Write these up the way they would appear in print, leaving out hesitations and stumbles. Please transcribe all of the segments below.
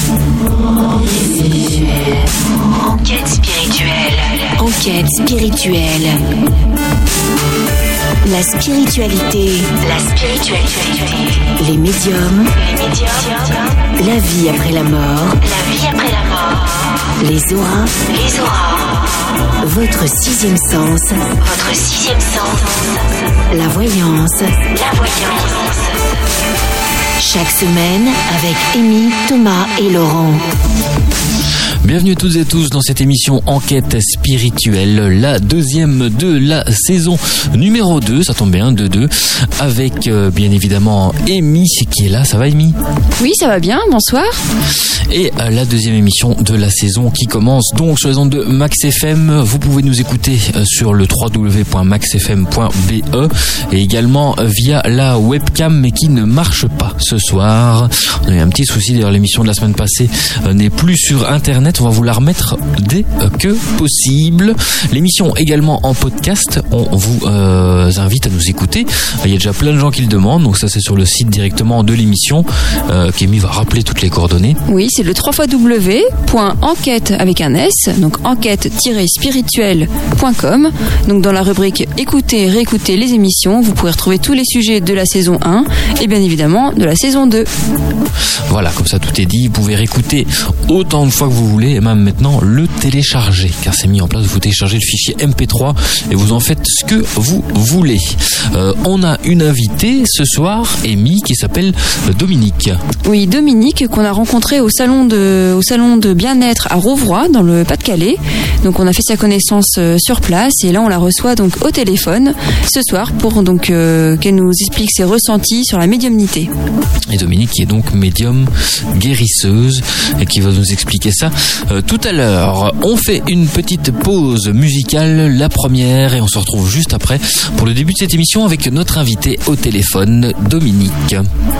Enquête spirituelle. Enquête spirituelle. La spiritualité. La spiritualité. Les médiums. Les médiums. La vie après la mort. La vie après la mort. Les auras. Les auras. Votre sixième sens. Votre sixième sens. La voyance. La voyance. Chaque semaine avec Amy, Thomas et Laurent. Bienvenue toutes et tous dans cette émission Enquête spirituelle, la deuxième de la saison numéro 2, ça tombe bien, 2-2, avec bien évidemment Amy qui est là. Ça va Amy ? Oui, ça va bien, bonsoir. Et la deuxième émission de la saison qui commence donc sur les ondes de Max FM. Vous pouvez nous écouter sur le www.maxfm.be et également via la webcam, mais qui ne marche pas ce soir. On a eu un petit souci, d'ailleurs l'émission de la semaine passée n'est plus sur internet. On va vous la remettre dès que possible. L'émission également en podcast. On vous invite à nous écouter. Il y a déjà plein de gens qui le demandent, donc ça c'est sur le site directement de l'émission. Kémy va rappeler toutes les coordonnées. Oui, c'est le www.enquête avec un S, donc enquête-spirituelle.com. Donc dans la rubrique écoutez, réécoutez les émissions, vous pouvez retrouver tous les sujets de la saison 1 et bien évidemment de la saison 2. Voilà, comme ça tout est dit. Vous pouvez réécouter autant de fois que vous voulez et même maintenant le télécharger, car c'est mis en place. Vous téléchargez le fichier MP3 et vous en faites ce que vous voulez. On a une invitée ce soir, Amy, qui s'appelle Dominique. Oui, Dominique, qu'on a rencontré au salon de bien-être à Rouvroy, dans le Pas-de-Calais. Donc on a fait sa connaissance sur place et là on la reçoit donc au téléphone ce soir pour donc qu'elle nous explique ses ressentis sur la médiumnité. Et Dominique qui est donc médium guérisseuse et qui va nous expliquer ça tout à l'heure. On fait une petite pause musicale, la première, et on se retrouve juste après pour le début de cette émission avec notre invité au téléphone, Dominique.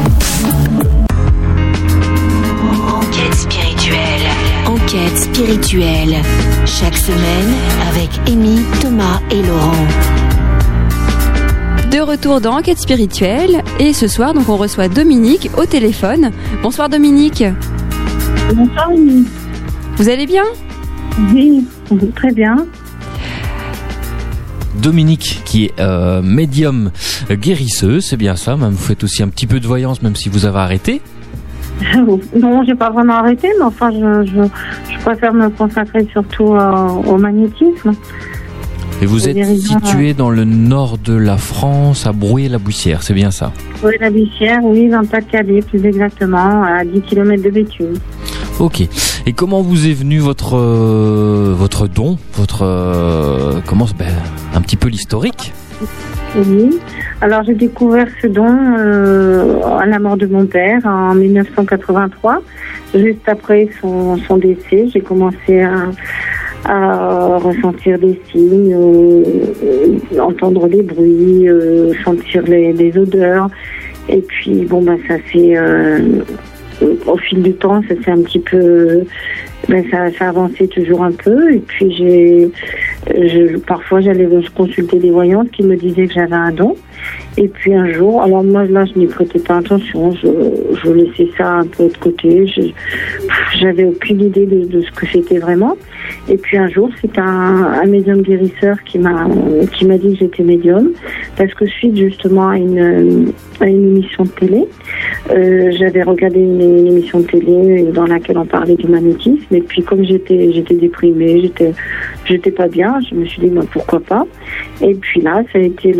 Enquête spirituelle. Enquête spirituelle. Chaque semaine avec Amy, Thomas et Laurent. De retour dans Enquête spirituelle et ce soir donc on reçoit Dominique au téléphone. Bonsoir Dominique. Bonsoir Amy. Vous allez bien ? Oui, très bien. Dominique qui est médium guérisseuse, c'est bien ça, même vous faites aussi un petit peu de voyance même si vous avez arrêté. Non, j'ai pas vraiment arrêté, mais enfin je préfère me consacrer surtout au magnétisme. Et vous êtes situé dans le nord de la France, à Brouillé-la-Buissière, c'est bien ça ? Oui, la Buissière, oui, dans le Pas-de-Calais, plus exactement, à 10 km de Béthune. Ok. Et comment vous est venu votre don, un petit peu l'historique ? Oui. Alors j'ai découvert ce don à la mort de mon père en 1983, juste après son décès. J'ai commencé à ressentir des signes, entendre des bruits, sentir les odeurs. Et puis ça fait au fil du temps, ça s'est un petit peu, ça avançait toujours un peu. Et puis parfois j'allais consulter des voyantes qui me disaient que j'avais un don. Et puis un jour, alors moi là je n'y prêtais pas attention, je laissais ça un peu de côté, j'avais aucune idée de ce que c'était vraiment. Et puis un jour, c'est un médium guérisseur qui m'a dit que j'étais médium, parce que suite justement à une émission de télé, j'avais regardé une émission de télé dans laquelle on parlait du magnétisme. Et puis comme j'étais déprimée, j'étais pas bien, je me suis dit pourquoi pas. Et puis là, ça a été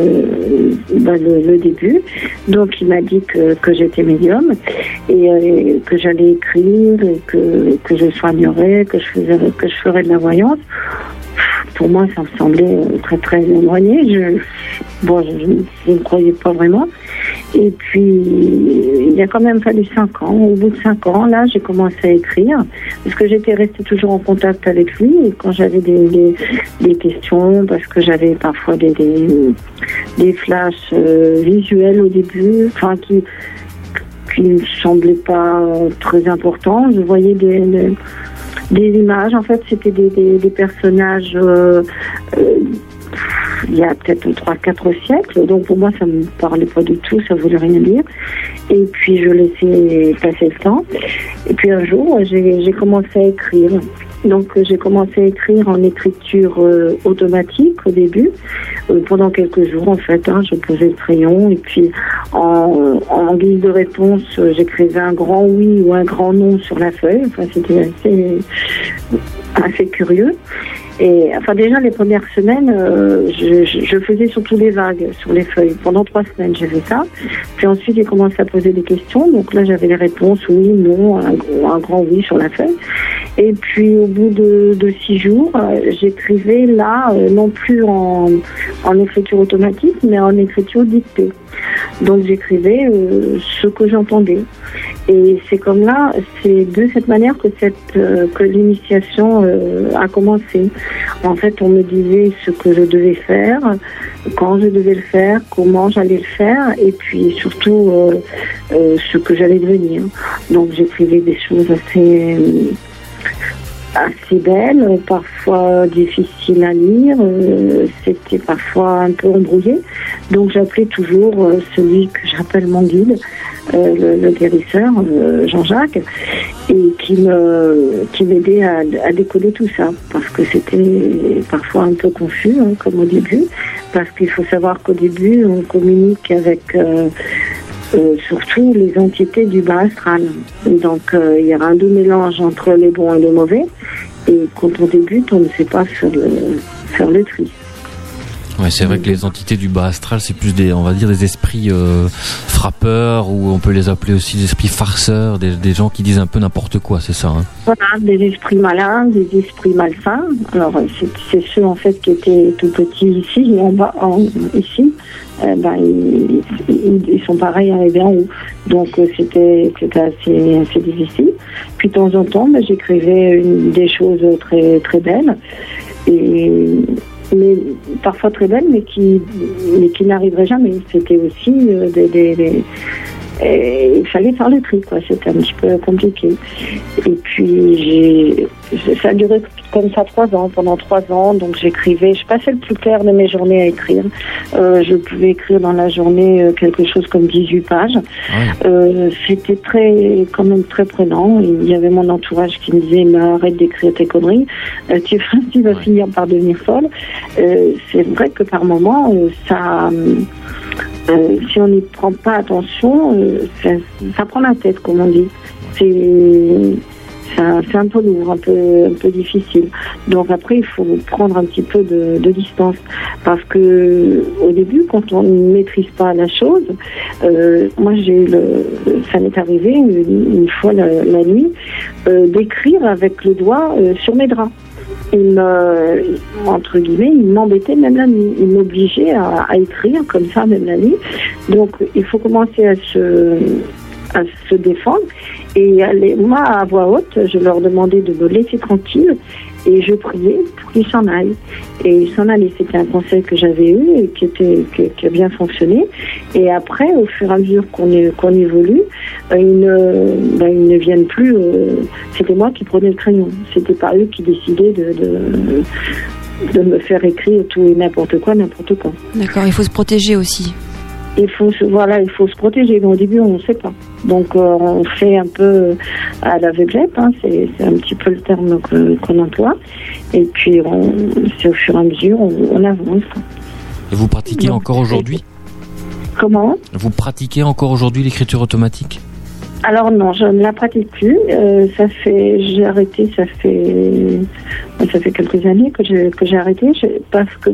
le début. Donc il m'a dit que j'étais médium et que j'allais écrire et que je soignerais, que je ferais de la voyance. Pour moi, ça me semblait très très éloigné. Je ne croyais pas vraiment. Et puis, il a quand même fallu 5 ans. Au bout de 5 ans, là, j'ai commencé à écrire, parce que j'étais restée toujours en contact avec lui. Et quand j'avais des questions, parce que j'avais parfois des flashs visuels au début, enfin qui ne semblaient pas très importants. Je voyais des images. En fait, c'était des personnages il y a peut-être 3-4 siècles. Donc pour moi, ça me parlait pas du tout, ça voulait rien dire. Et puis je laissais passer le temps. Et puis un jour, j'ai commencé à écrire. Donc j'ai commencé à écrire en écriture automatique au début. Pendant quelques jours en fait, je posais le crayon et puis en guise de réponse, j'écrivais un grand oui ou un grand non sur la feuille. Enfin, c'était assez curieux. Et enfin déjà les premières semaines, je faisais surtout des vagues sur les feuilles. Pendant 3 semaines j'ai fait ça. Puis ensuite j'ai commencé à poser des questions. Donc là j'avais les réponses oui, non, un grand oui sur la feuille. Et puis au bout de 6 jours, j'écrivais là non plus en écriture automatique, mais en écriture dictée. Donc j'écrivais ce que j'entendais. Et c'est comme là, c'est de cette manière que l'initiation a commencé. En fait, on me disait ce que je devais faire, quand je devais le faire, comment j'allais le faire, et puis surtout ce que j'allais devenir. Donc j'écrivais des choses assez belles, parfois difficiles à lire, c'était parfois un peu embrouillé. Donc j'appelais toujours celui que j'appelle mon guide, le guérisseur, Jean-Jacques, et qui m'aidait à décoder tout ça, parce que c'était parfois un peu confus, comme au début, parce qu'il faut savoir qu'au début, on communique avec surtout les entités du bas astral. Donc il y a un doux mélange entre les bons et les mauvais, et quand on débute, on ne sait pas faire le tri. Ouais, c'est vrai que les entités du bas astral, c'est plus des esprits frappeurs, ou on peut les appeler aussi des esprits farceurs, des gens qui disent un peu n'importe quoi, c'est ça, hein? Voilà, des esprits malins, des esprits malsains. Alors c'est ceux en fait qui étaient tout petits ici, en bas, ici. Ils sont pareils arrivés en haut. Donc c'était assez difficile. Puis de temps en temps, j'écrivais des choses très très belles, mais parfois très belles, mais qui n'arriveraient jamais. C'était aussi il fallait faire le tri, quoi. C'était un petit peu compliqué. Et puis ça a duré comme ça 3 ans. Pendant 3 ans, donc j'écrivais. Je passais le plus clair de mes journées à écrire. Je pouvais écrire dans la journée quelque chose comme 18 pages. C'était quand même très prenant. Il y avait mon entourage qui me disait mais arrête d'écrire tes conneries. Tu vas finir par devenir folle. C'est vrai que par moments, si on n'y prend pas attention, ça prend la tête, comme on dit. C'est un peu lourd, un peu difficile. Donc après, il faut prendre un petit peu de distance, parce que au début, quand on ne maîtrise pas la chose, moi ça m'est arrivé une fois la nuit d'écrire avec le doigt sur mes draps. Entre guillemets, il m'embêtait même la nuit. Il m'obligeait à écrire comme ça même la nuit. Donc il faut commencer à se défendre. Et moi, à voix haute, je leur demandais de me laisser tranquille, et je priais pour qu'ils s'en aillent. Et ils s'en allaient. C'était un conseil que j'avais eu et qui a bien fonctionné. Et après, au fur et à mesure qu'on évolue, ils ne viennent plus. C'était moi qui prenais le crayon. C'était pas eux qui décidaient de me faire écrire tout et n'importe quoi, n'importe quand. D'accord, il faut se protéger aussi. Il faut se protéger. Mais au début, on ne sait pas. Donc, on fait un peu à l'aveuglette. C'est un petit peu le terme qu'on emploie. Et puis, c'est au fur et à mesure, on avance. Et vous pratiquez encore aujourd'hui ? Comment ? Vous pratiquez encore aujourd'hui l'écriture automatique ? Alors non, je ne la pratique plus. J'ai arrêté. Ça fait quelques années que j'ai arrêté, parce que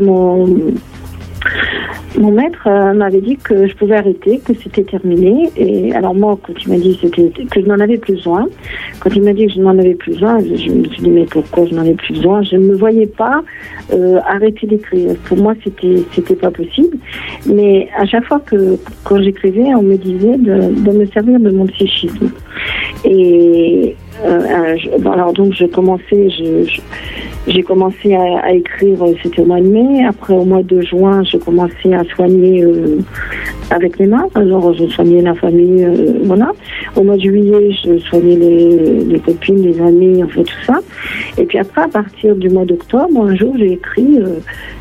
mon maître m'avait dit que je pouvais arrêter, que c'était terminé. Et alors moi, quand il m'a dit que je n'en avais plus besoin, quand il m'a dit que je n'en avais plus besoin, je me suis dit mais pourquoi je n'en ai plus besoin ? Je ne me voyais pas arrêter d'écrire. Pour moi, c'était pas possible. Mais à chaque fois quand j'écrivais, on me disait de me servir de mon psychisme. Et alors donc j'ai commencé à écrire, c'était au mois de mai. Après, au mois de juin, je commençais à soigner avec les mains. Alors, je soignais la famille, voilà. Au mois de juillet, je soignais les copines, les amis, en fait, tout ça. Et puis après, à partir du mois d'octobre, un jour, j'ai écrit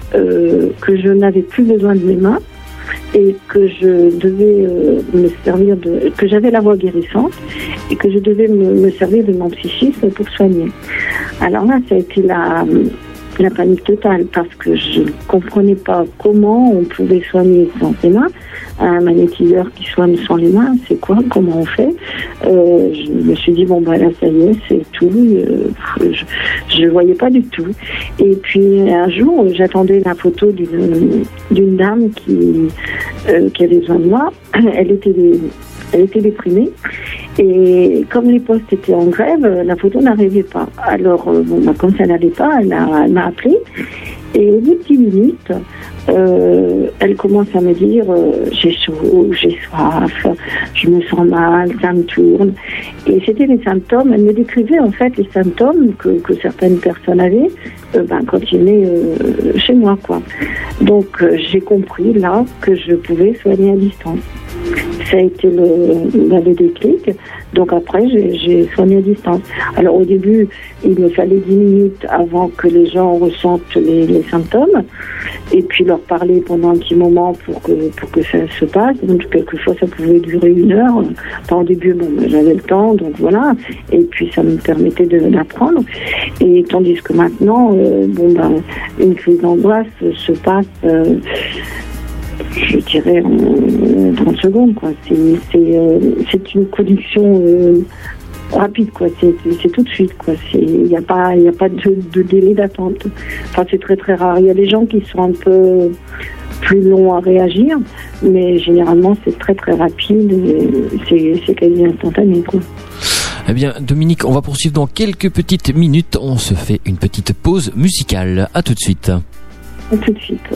que je n'avais plus besoin de mes mains et que je devais me servir que j'avais la voix guérissante et que je devais me servir de mon psychisme pour soigner. Alors là, ça a été la panique totale parce que je ne comprenais pas comment on pouvait soigner sans ses mains. Un magnétiseur qui soigne sans les mains, c'est quoi? Comment on fait? Je me suis dit, bon, là, ça y est, c'est tout. Je ne voyais pas du tout. Et puis, un jour, j'attendais la photo d'une dame qui avait besoin de moi. Elle était déprimée. Et comme les postes étaient en grève, la photo n'arrivait pas. Alors, comme ça n'allait pas, elle m'a appelée. Et au bout de 10 minutes, elle commence à me dire j'ai chaud, j'ai soif, je me sens mal, ça me tourne. Et c'était les symptômes, elle me décrivait en fait les symptômes que certaines personnes avaient quand ils venaient chez moi, quoi. Donc j'ai compris là que je pouvais soigner à distance. Ça a été le déclic. Donc après, j'ai soigné à distance. Alors au début, il me fallait 10 minutes avant que les gens ressentent les symptômes. Et puis leur parler pendant un petit moment pour que ça se passe. Donc quelquefois, ça pouvait durer 1 heure. Enfin, au début, j'avais le temps, donc voilà. Et puis ça me permettait d'apprendre. Et tandis que maintenant, une crise d'angoisse se passe... je dirais en 30 secondes, quoi. C'est une connexion rapide, quoi. C'est tout de suite, quoi. Il n'y a pas de délai d'attente. Enfin, c'est très très rare. Il y a des gens qui sont un peu plus longs à réagir, mais généralement c'est très très rapide et c'est quasi instantané, quoi. Eh bien, Dominique, on va poursuivre dans quelques petites minutes. On se fait une petite pause musicale. À tout de suite. À tout de suite.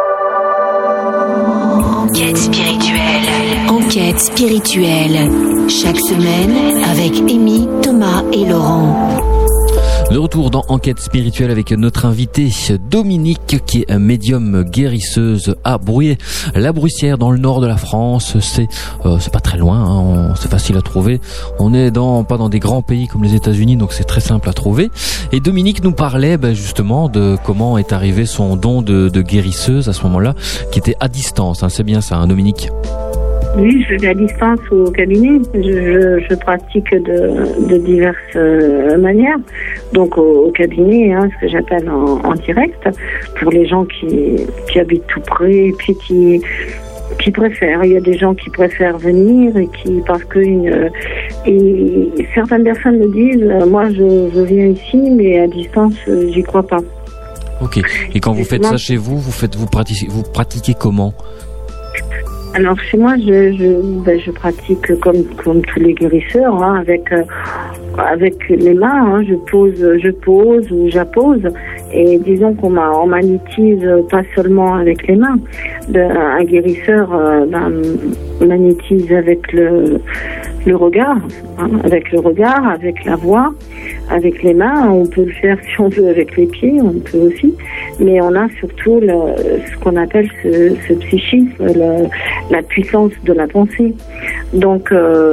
Enquête spirituelle. Enquête spirituelle. Chaque semaine avec Amy, Thomas et Laurent. De retour dans Enquête spirituelle avec notre invité Dominique, qui est médium guérisseuse à Brouillé, la Brussière, dans le nord de la France. C'est pas très loin, hein, c'est facile à trouver. On est pas dans des grands pays comme les États-Unis, donc c'est très simple à trouver. Et Dominique nous parlait justement de comment est arrivé son don de guérisseuse à ce moment-là, qui était à distance. Hein, c'est bien ça, hein, Dominique? Oui, je vais à distance au cabinet. Je pratique de diverses manières. Donc au cabinet, ce que j'appelle en direct, pour les gens qui habitent tout près et puis qui préfèrent. Il y a des gens qui préfèrent venir et parce que certaines personnes me disent, moi je viens ici, mais à distance, j'y crois pas. Ok. Et quand vous faites ça chez vous, vous pratiquez comment? Alors chez moi, je pratique comme tous les guérisseurs, avec les mains. Je pose ou j'appose. Et disons qu'on magnétise pas seulement avec les mains. Un guérisseur magnétise avec le regard, avec le regard, avec la voix, avec les mains. On peut le faire si on veut avec les pieds, on peut aussi. Mais on a surtout ce qu'on appelle ce psychisme, la puissance de la pensée. Donc,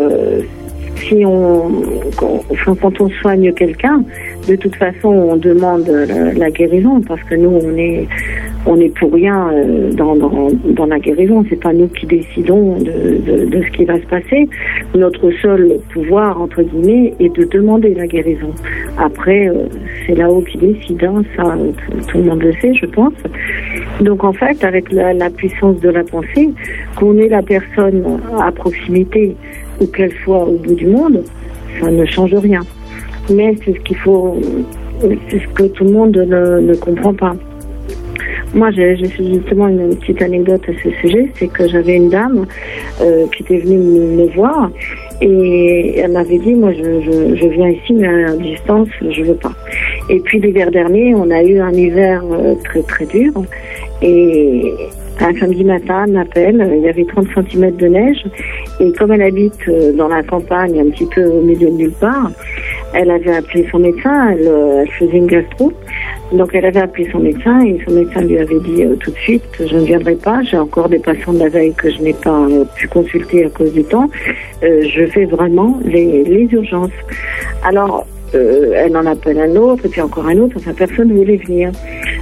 quand on soigne quelqu'un, de toute façon, on demande la guérison, parce que nous, on est pour rien dans la guérison. C'est pas nous qui décidons de ce qui va se passer. Notre seul pouvoir, entre guillemets, est de demander la guérison. Après, c'est là-haut qui décide, hein, ça, tout le monde le sait, je pense. Donc en fait, avec la puissance de la pensée, qu'on ait la personne à proximité ou qu'elle soit au bout du monde, ça ne change rien. Mais c'est c'est ce que tout le monde ne comprend pas. Moi, j'ai justement une petite anecdote à ce sujet, c'est que j'avais une dame qui était venue me voir et elle m'avait dit, moi je viens ici mais à distance, je veux pas. Et puis l'hiver dernier, on a eu un hiver très très dur et un samedi matin, elle m'appelle, il y avait 30 cm de neige et comme elle habite dans la campagne, un petit peu au milieu de nulle part, elle avait appelé son médecin, elle faisait une gastro. Donc elle avait appelé son médecin et son médecin lui avait dit tout de suite, je ne viendrai pas, j'ai encore des patients de la veille que je n'ai pas pu consulter à cause du temps, je fais vraiment les urgences. Alors elle en appelle un autre et puis encore un autre, enfin personne ne voulait venir.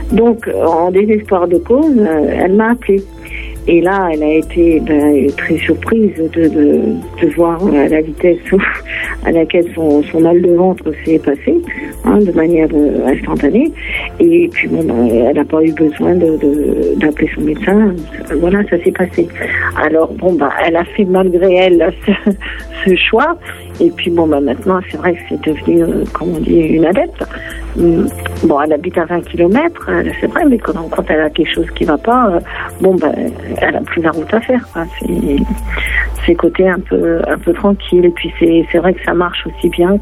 Donc, en désespoir de cause, elle m'a appelée. Et là, elle a été très surprise de voir la vitesse à laquelle son mal de ventre s'est passé, de manière instantanée. Et puis, elle n'a pas eu besoin d'appeler son médecin. Voilà, ça s'est passé. Alors, elle a fait malgré elle ce choix. Et puis, maintenant, c'est vrai que c'est devenu, comme on dit, une adepte. Elle habite à 20 km, c'est vrai, mais quand elle a quelque chose qui ne va pas, elle a plus la route à faire, quoi. C'est côté un peu tranquille. Et puis c'est vrai que ça marche aussi bien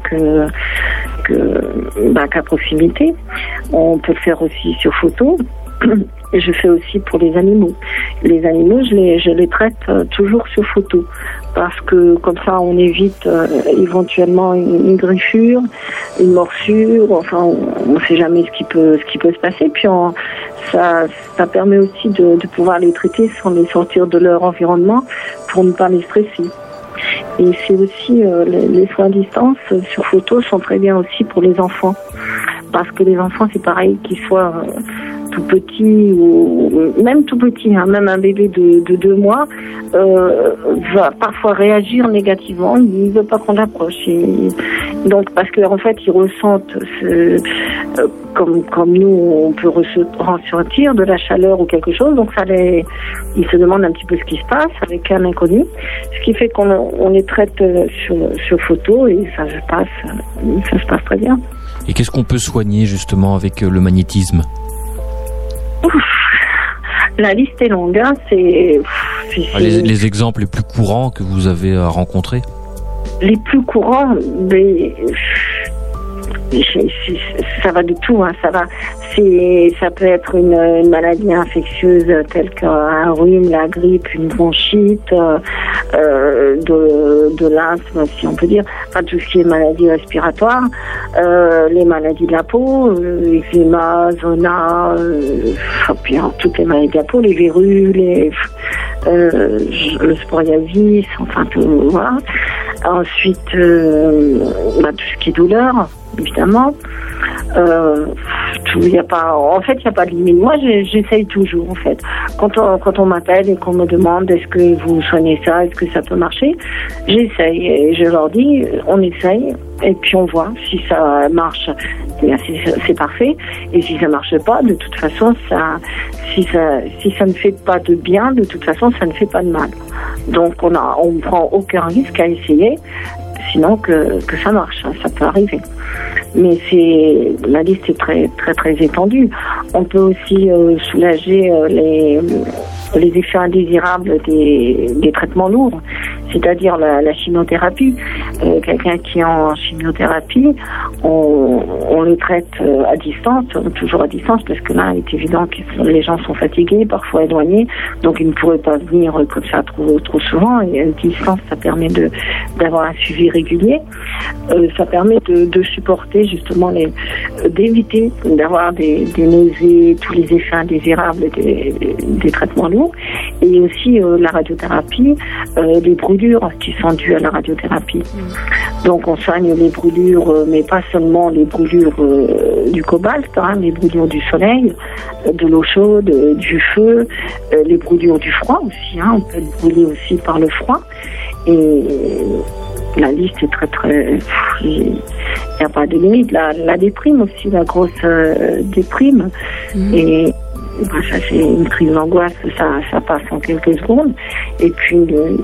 qu'à proximité. On peut le faire aussi sur photo. Je fais aussi pour les animaux. Les animaux, je les traite toujours sur photo, parce que comme ça, on évite éventuellement une griffure, une morsure. Enfin, on ne sait jamais ce qui peut se passer. Puis ça permet aussi de pouvoir les traiter sans les sortir de leur environnement pour ne pas les stresser. Et c'est aussi les soins à distance sur photo sont très bien aussi pour les enfants, parce que les enfants, c'est pareil, qu'ils soient tout petit ou même tout petit, même un bébé de 2 mois va parfois réagir négativement. Il ne veut pas qu'on l'approche. Donc parce qu'en fait, ils ressentent comme nous, on peut ressentir de la chaleur ou quelque chose. Donc ils se demandent un petit peu ce qui se passe avec un inconnu. Ce qui fait qu'on les traite sur photo et ça se passe très bien. Et qu'est-ce qu'on peut soigner justement avec le magnétisme ? La liste est longue. Les exemples les plus courants que vous avez rencontrés ? Les plus courants, ça va de tout. Ça peut être une maladie infectieuse telle qu'un rhume, la grippe, une bronchite, de l'asthme, si on peut dire. Enfin, tout ce qui est maladie respiratoire, les maladies de la peau, eczéma, zona, toutes les maladies de la peau, les verrues, le sporiasis, enfin tout, voilà. Ensuite, tout ce qui est douleur, évidemment. Il n'y a pas de limite. Moi, j'essaye toujours, en fait. Quand on m'appelle et qu'on me demande est-ce que vous soignez ça, est-ce que ça peut marcher, j'essaye. Et je leur dis, on essaye, et puis on voit. Si ça marche, c'est parfait. Et si ça marche pas, de toute façon, si ça ne fait pas de bien, de toute façon, ça ne fait pas de mal. Donc, on ne prend aucun risque à essayer, sinon que ça marche. Ça peut arriver. Mais la liste est très, très, très étendue. On peut aussi soulager les effets indésirables des traitements lourds, c'est-à-dire la chimiothérapie. Quelqu'un qui est en chimiothérapie, on le traite à distance, toujours à distance, parce que là, il est évident que les gens sont fatigués, parfois éloignés, donc ils ne pourraient pas venir comme ça trop souvent. Et à distance, ça permet d'avoir un suivi régulier. Ça permet de supporter justement d'éviter d'avoir des nausées, tous les effets indésirables des traitements lourds. Et aussi la radiothérapie, les brûlures qui sont dues à la radiothérapie. Donc on soigne les brûlures, mais pas seulement les brûlures du cobalt, les brûlures du soleil, de l'eau chaude, du feu, les brûlures du froid aussi. On peut être brûlé aussi par le froid. Et la liste est très très... Il n'y a pas de limite. La déprime aussi, la grosse déprime. Et ça, c'est une crise d'angoisse, ça passe en quelques secondes. Et puis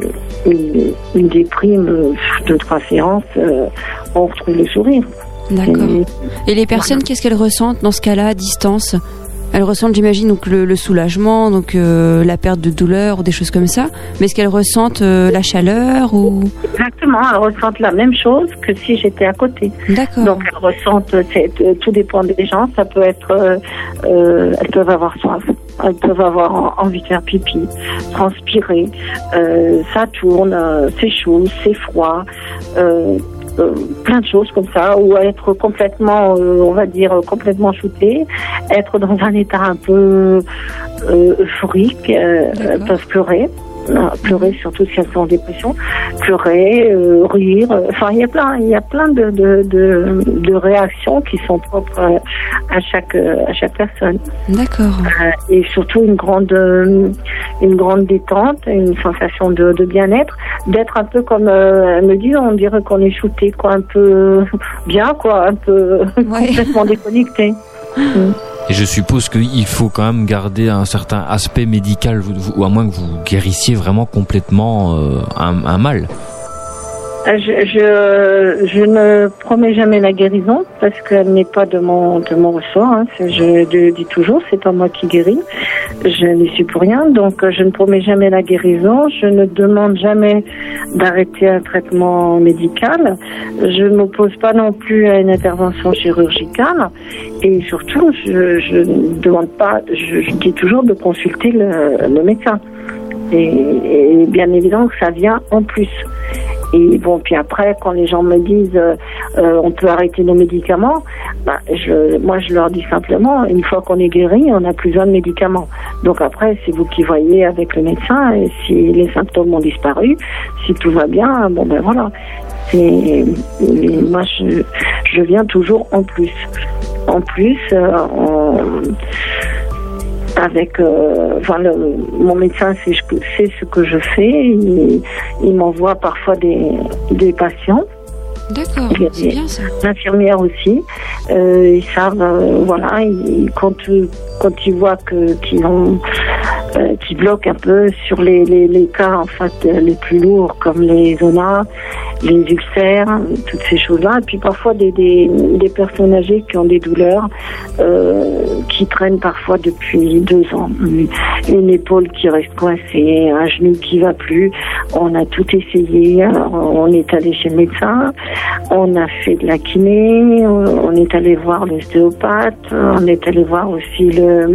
une déprime de 3 séances, on retrouve le sourire. D'accord. Et les personnes, qu'est-ce qu'elles ressentent dans ce cas-là, à distance ? Elles ressentent, j'imagine, donc le soulagement, donc la perte de douleur ou des choses comme ça. Mais est-ce qu'elles ressentent la chaleur ou... Exactement, elles ressentent la même chose que si j'étais à côté. D'accord. Donc elles ressentent, tout dépend des gens. Ça peut être, elles peuvent avoir soif, elles peuvent avoir envie de faire pipi, transpirer, ça tourne, c'est chaud, c'est froid. Plein de choses comme ça, ou être complètement, on va dire, complètement shooté, être dans un état un peu euphorique, peuvent pleurer. pleurer surtout si elles sont en dépression, pleurer, rire, enfin il y a plein de réactions qui sont propres à chaque personne. D'accord. Et surtout une grande détente, une sensation de bien-être, d'être un peu comme elle me dit, on dirait qu'on est shooté, quoi, un peu bien, quoi, un peu complètement déconnecté. Et je suppose qu'il faut quand même garder un certain aspect médical, ou à moins que vous guérissiez vraiment complètement un mal. Je ne promets jamais la guérison parce qu'elle n'est pas de mon ressort. Hein. Je dis toujours, c'est pas moi qui guéris. Je n'y suis pour rien, donc je ne promets jamais la guérison. Je ne demande jamais d'arrêter un traitement médical. Je ne m'oppose pas non plus à une intervention chirurgicale. Et surtout, je ne demande pas. Je dis toujours de consulter le médecin. Et bien évidemment que ça vient en plus. Et bon, puis après, quand les gens me disent on peut arrêter nos médicaments, moi je leur dis simplement, une fois qu'on est guéri, on n'a plus besoin de médicaments. Donc après, c'est vous qui voyez avec le médecin, et si les symptômes ont disparu, si tout va bien, bon ben voilà. Moi je viens toujours en plus. Avec mon médecin sait ce que je fais, il m'envoie parfois des patients. D'accord, c'est bien ça. L'infirmière aussi, ils savent, quand ils voient qu'ils bloquent un peu sur les cas en fait les plus lourds comme les zonas, les ulcères, toutes ces choses-là, et puis parfois des personnes âgées qui ont des douleurs qui traînent parfois depuis 2 ans, une épaule qui reste coincée, un genou qui va plus. On a tout essayé, on est allé chez le médecin, on a fait de la kiné, on est allé voir l'ostéopathe, on est allé voir aussi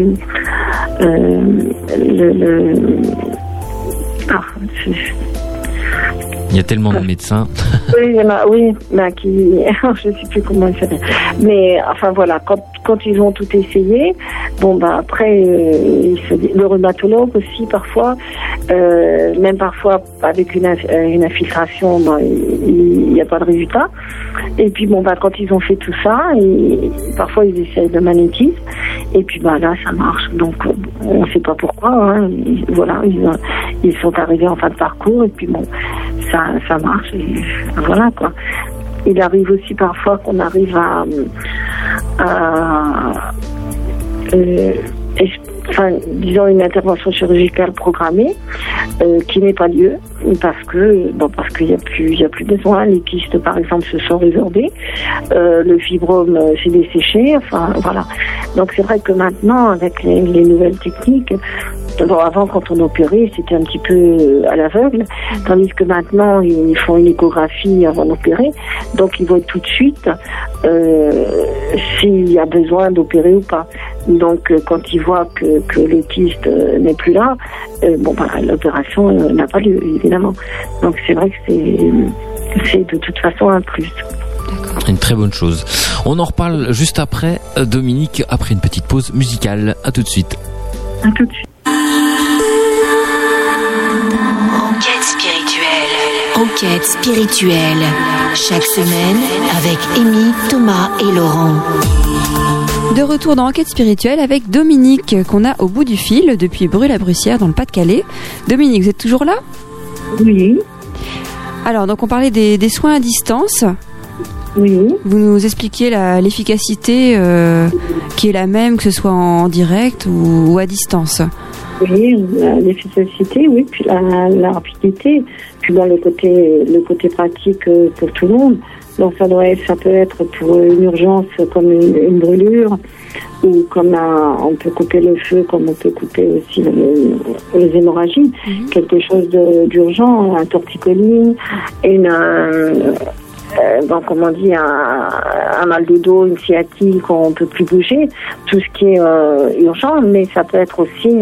il y a tellement de médecins. Oui, il y en a, je ne sais plus comment il s'appelle. Mais enfin voilà, quand ils ont tout essayé, bon bah après le rhumatologue aussi parfois, même parfois avec une infiltration, il n'y a pas de résultat. Et puis bon bah quand ils ont fait tout ça, parfois ils essayent de magnétisme, et puis bah là ça marche. Donc on ne sait pas pourquoi. Hein. Ils sont arrivés en fin de parcours, et puis bon. Ça marche, et voilà quoi. Il arrive aussi parfois qu'on arrive disons une intervention chirurgicale programmée qui n'est pas lieu parce qu'il y a plus besoin. Les kystes par exemple se sont résorbés, le fibrome s'est desséché, enfin voilà. Donc c'est vrai que maintenant avec les nouvelles techniques, avant quand on opérait c'était un petit peu à l'aveugle, tandis que maintenant ils font une échographie avant d'opérer, donc ils voient tout de suite s'il y a besoin d'opérer ou pas. Donc quand ils voient que le kyste n'est plus là, l'opération n'a pas lieu évidemment. Donc c'est vrai que c'est de toute façon un plus. Une très bonne chose. On en reparle juste après, Dominique, après une petite pause musicale. À tout de suite. À tout de suite. Enquête spirituelle. Chaque semaine avec Amy, Thomas et Laurent. De retour dans Enquête spirituelle avec Dominique qu'on a au bout du fil depuis Brûle-la-Brussière dans le Pas-de-Calais. Dominique, vous êtes toujours là ? Oui. Alors, donc on parlait des soins à distance. Oui. Vous nous expliquiez l'efficacité qui est la même, que ce soit en direct ou à distance. Oui, l'efficacité, oui, puis la rapidité, puis le côté pratique pour tout le monde. Donc ça peut être pour une urgence comme une brûlure, ou comme on peut couper le feu, comme on peut couper aussi les hémorragies, quelque chose d'urgent, un torticolis, comme on dit, un mal de dos, une sciatique, on ne peut plus bouger, tout ce qui est urgent, mais ça peut être aussi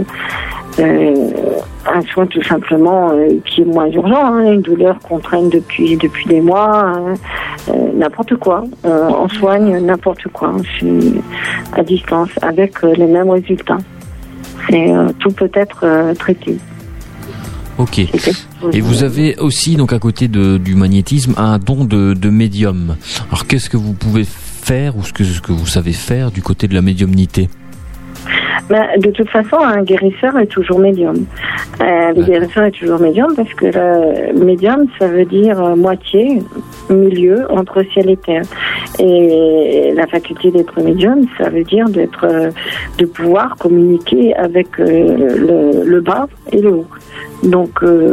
un soin tout simplement qui est moins urgent, une douleur qu'on traîne depuis des mois, n'importe quoi. On soigne n'importe quoi à distance avec les mêmes résultats. Tout peut être traité. Ok. Et vous avez aussi, donc à côté du magnétisme, un don de médium. Alors qu'est-ce que vous pouvez faire ou ce que vous savez faire du côté de la médiumnité? De toute façon, un guérisseur est toujours médium. Le guérisseur est toujours médium parce que le médium, ça veut dire moitié, milieu entre ciel et terre. Et la faculté d'être médium, ça veut dire de pouvoir communiquer avec le bas et le haut. Donc,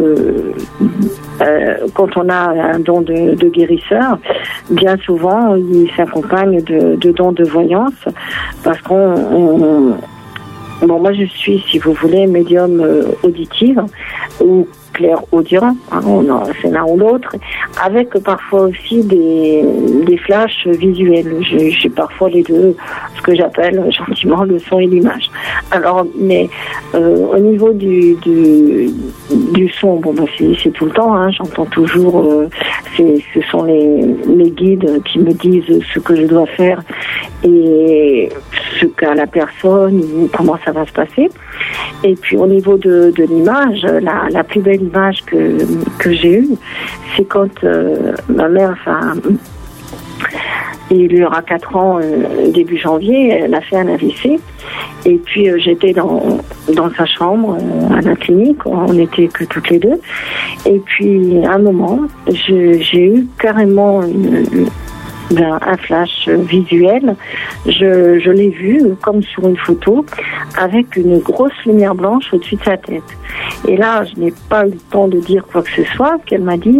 quand on a un don de guérisseur, bien souvent, il s'accompagne de dons de voyance parce bon, moi je suis, si vous voulez, médium auditive ou clair-audient, c'est l'un ou l'autre, avec parfois aussi des flashs visuels. J'ai parfois les deux, ce que j'appelle gentiment le son et l'image. Alors, mais au niveau du son, bon, c'est tout le temps, j'entends toujours, ce sont les guides qui me disent ce que je dois faire et ce qu'a la personne ou comment ça va se passer. Et puis au niveau de l'image, la plus belle image que j'ai eue, c'est quand ma mère, il y aura 4 ans, début janvier, elle a fait un AVC. Et puis j'étais dans sa chambre à la clinique, on n'était que toutes les deux. Et puis à un moment, j'ai eu carrément un flash visuel. Je l'ai vu comme sur une photo avec une grosse lumière blanche au-dessus de sa tête. Et là, je n'ai pas eu le temps de dire quoi que ce soit, qu'elle m'a dit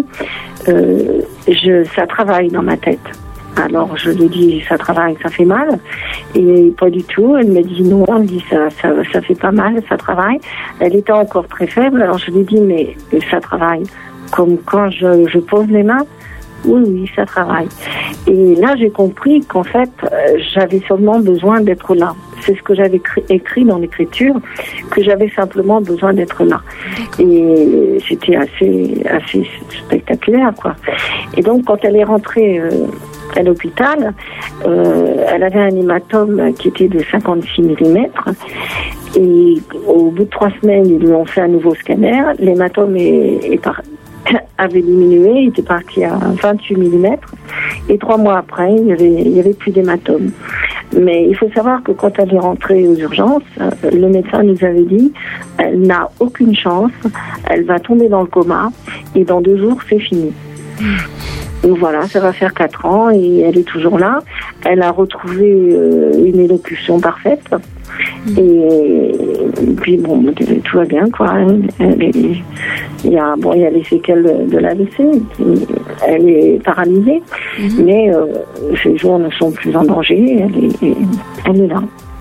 ça travaille dans ma tête. Alors je lui ai dit ça travaille, ça fait mal, et pas du tout. Elle m'a dit non, elle dit ça fait pas mal, ça travaille. Elle était encore très faible, alors je lui ai dit mais ça travaille comme quand je pose les mains. Oui, ça travaille. Et là, j'ai compris qu'en fait, j'avais seulement besoin d'être là. C'est ce que j'avais écrit dans l'écriture, que j'avais simplement besoin d'être là. Et c'était assez spectaculaire, quoi. Et donc, quand elle est rentrée à l'hôpital, elle avait un hématome qui était de 56 mm. Et au bout de 3 semaines, ils lui ont fait un nouveau scanner. L'hématome avait diminué, il était parti à 28 mm. Et 3 mois après, il y avait plus d'hématome. Mais il faut savoir que quand elle est rentrée aux urgences, le médecin nous avait dit elle n'a aucune chance, elle va tomber dans le coma et dans 2 jours, c'est fini. Donc voilà, ça va faire 4 ans et elle est toujours là. Elle a retrouvé une élocution parfaite. Et puis bon, tout va bien, quoi. Il y a les séquelles de l'AVC. Elle est paralysée, mais ses jours ne sont plus en danger. Elle est là.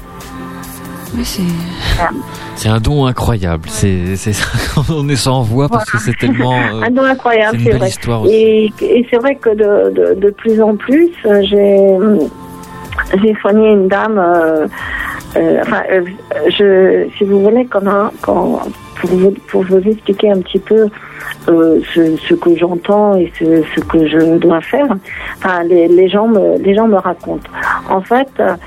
C'est un don incroyable. C'est on est sans voix parce que c'est tellement un don incroyable, c'est une belle histoire aussi. Et c'est vrai que de plus en plus, j'ai soigné une dame. Si vous voulez, pour vous expliquer un petit peu ce que j'entends et ce que je dois faire, les gens me racontent. En fait,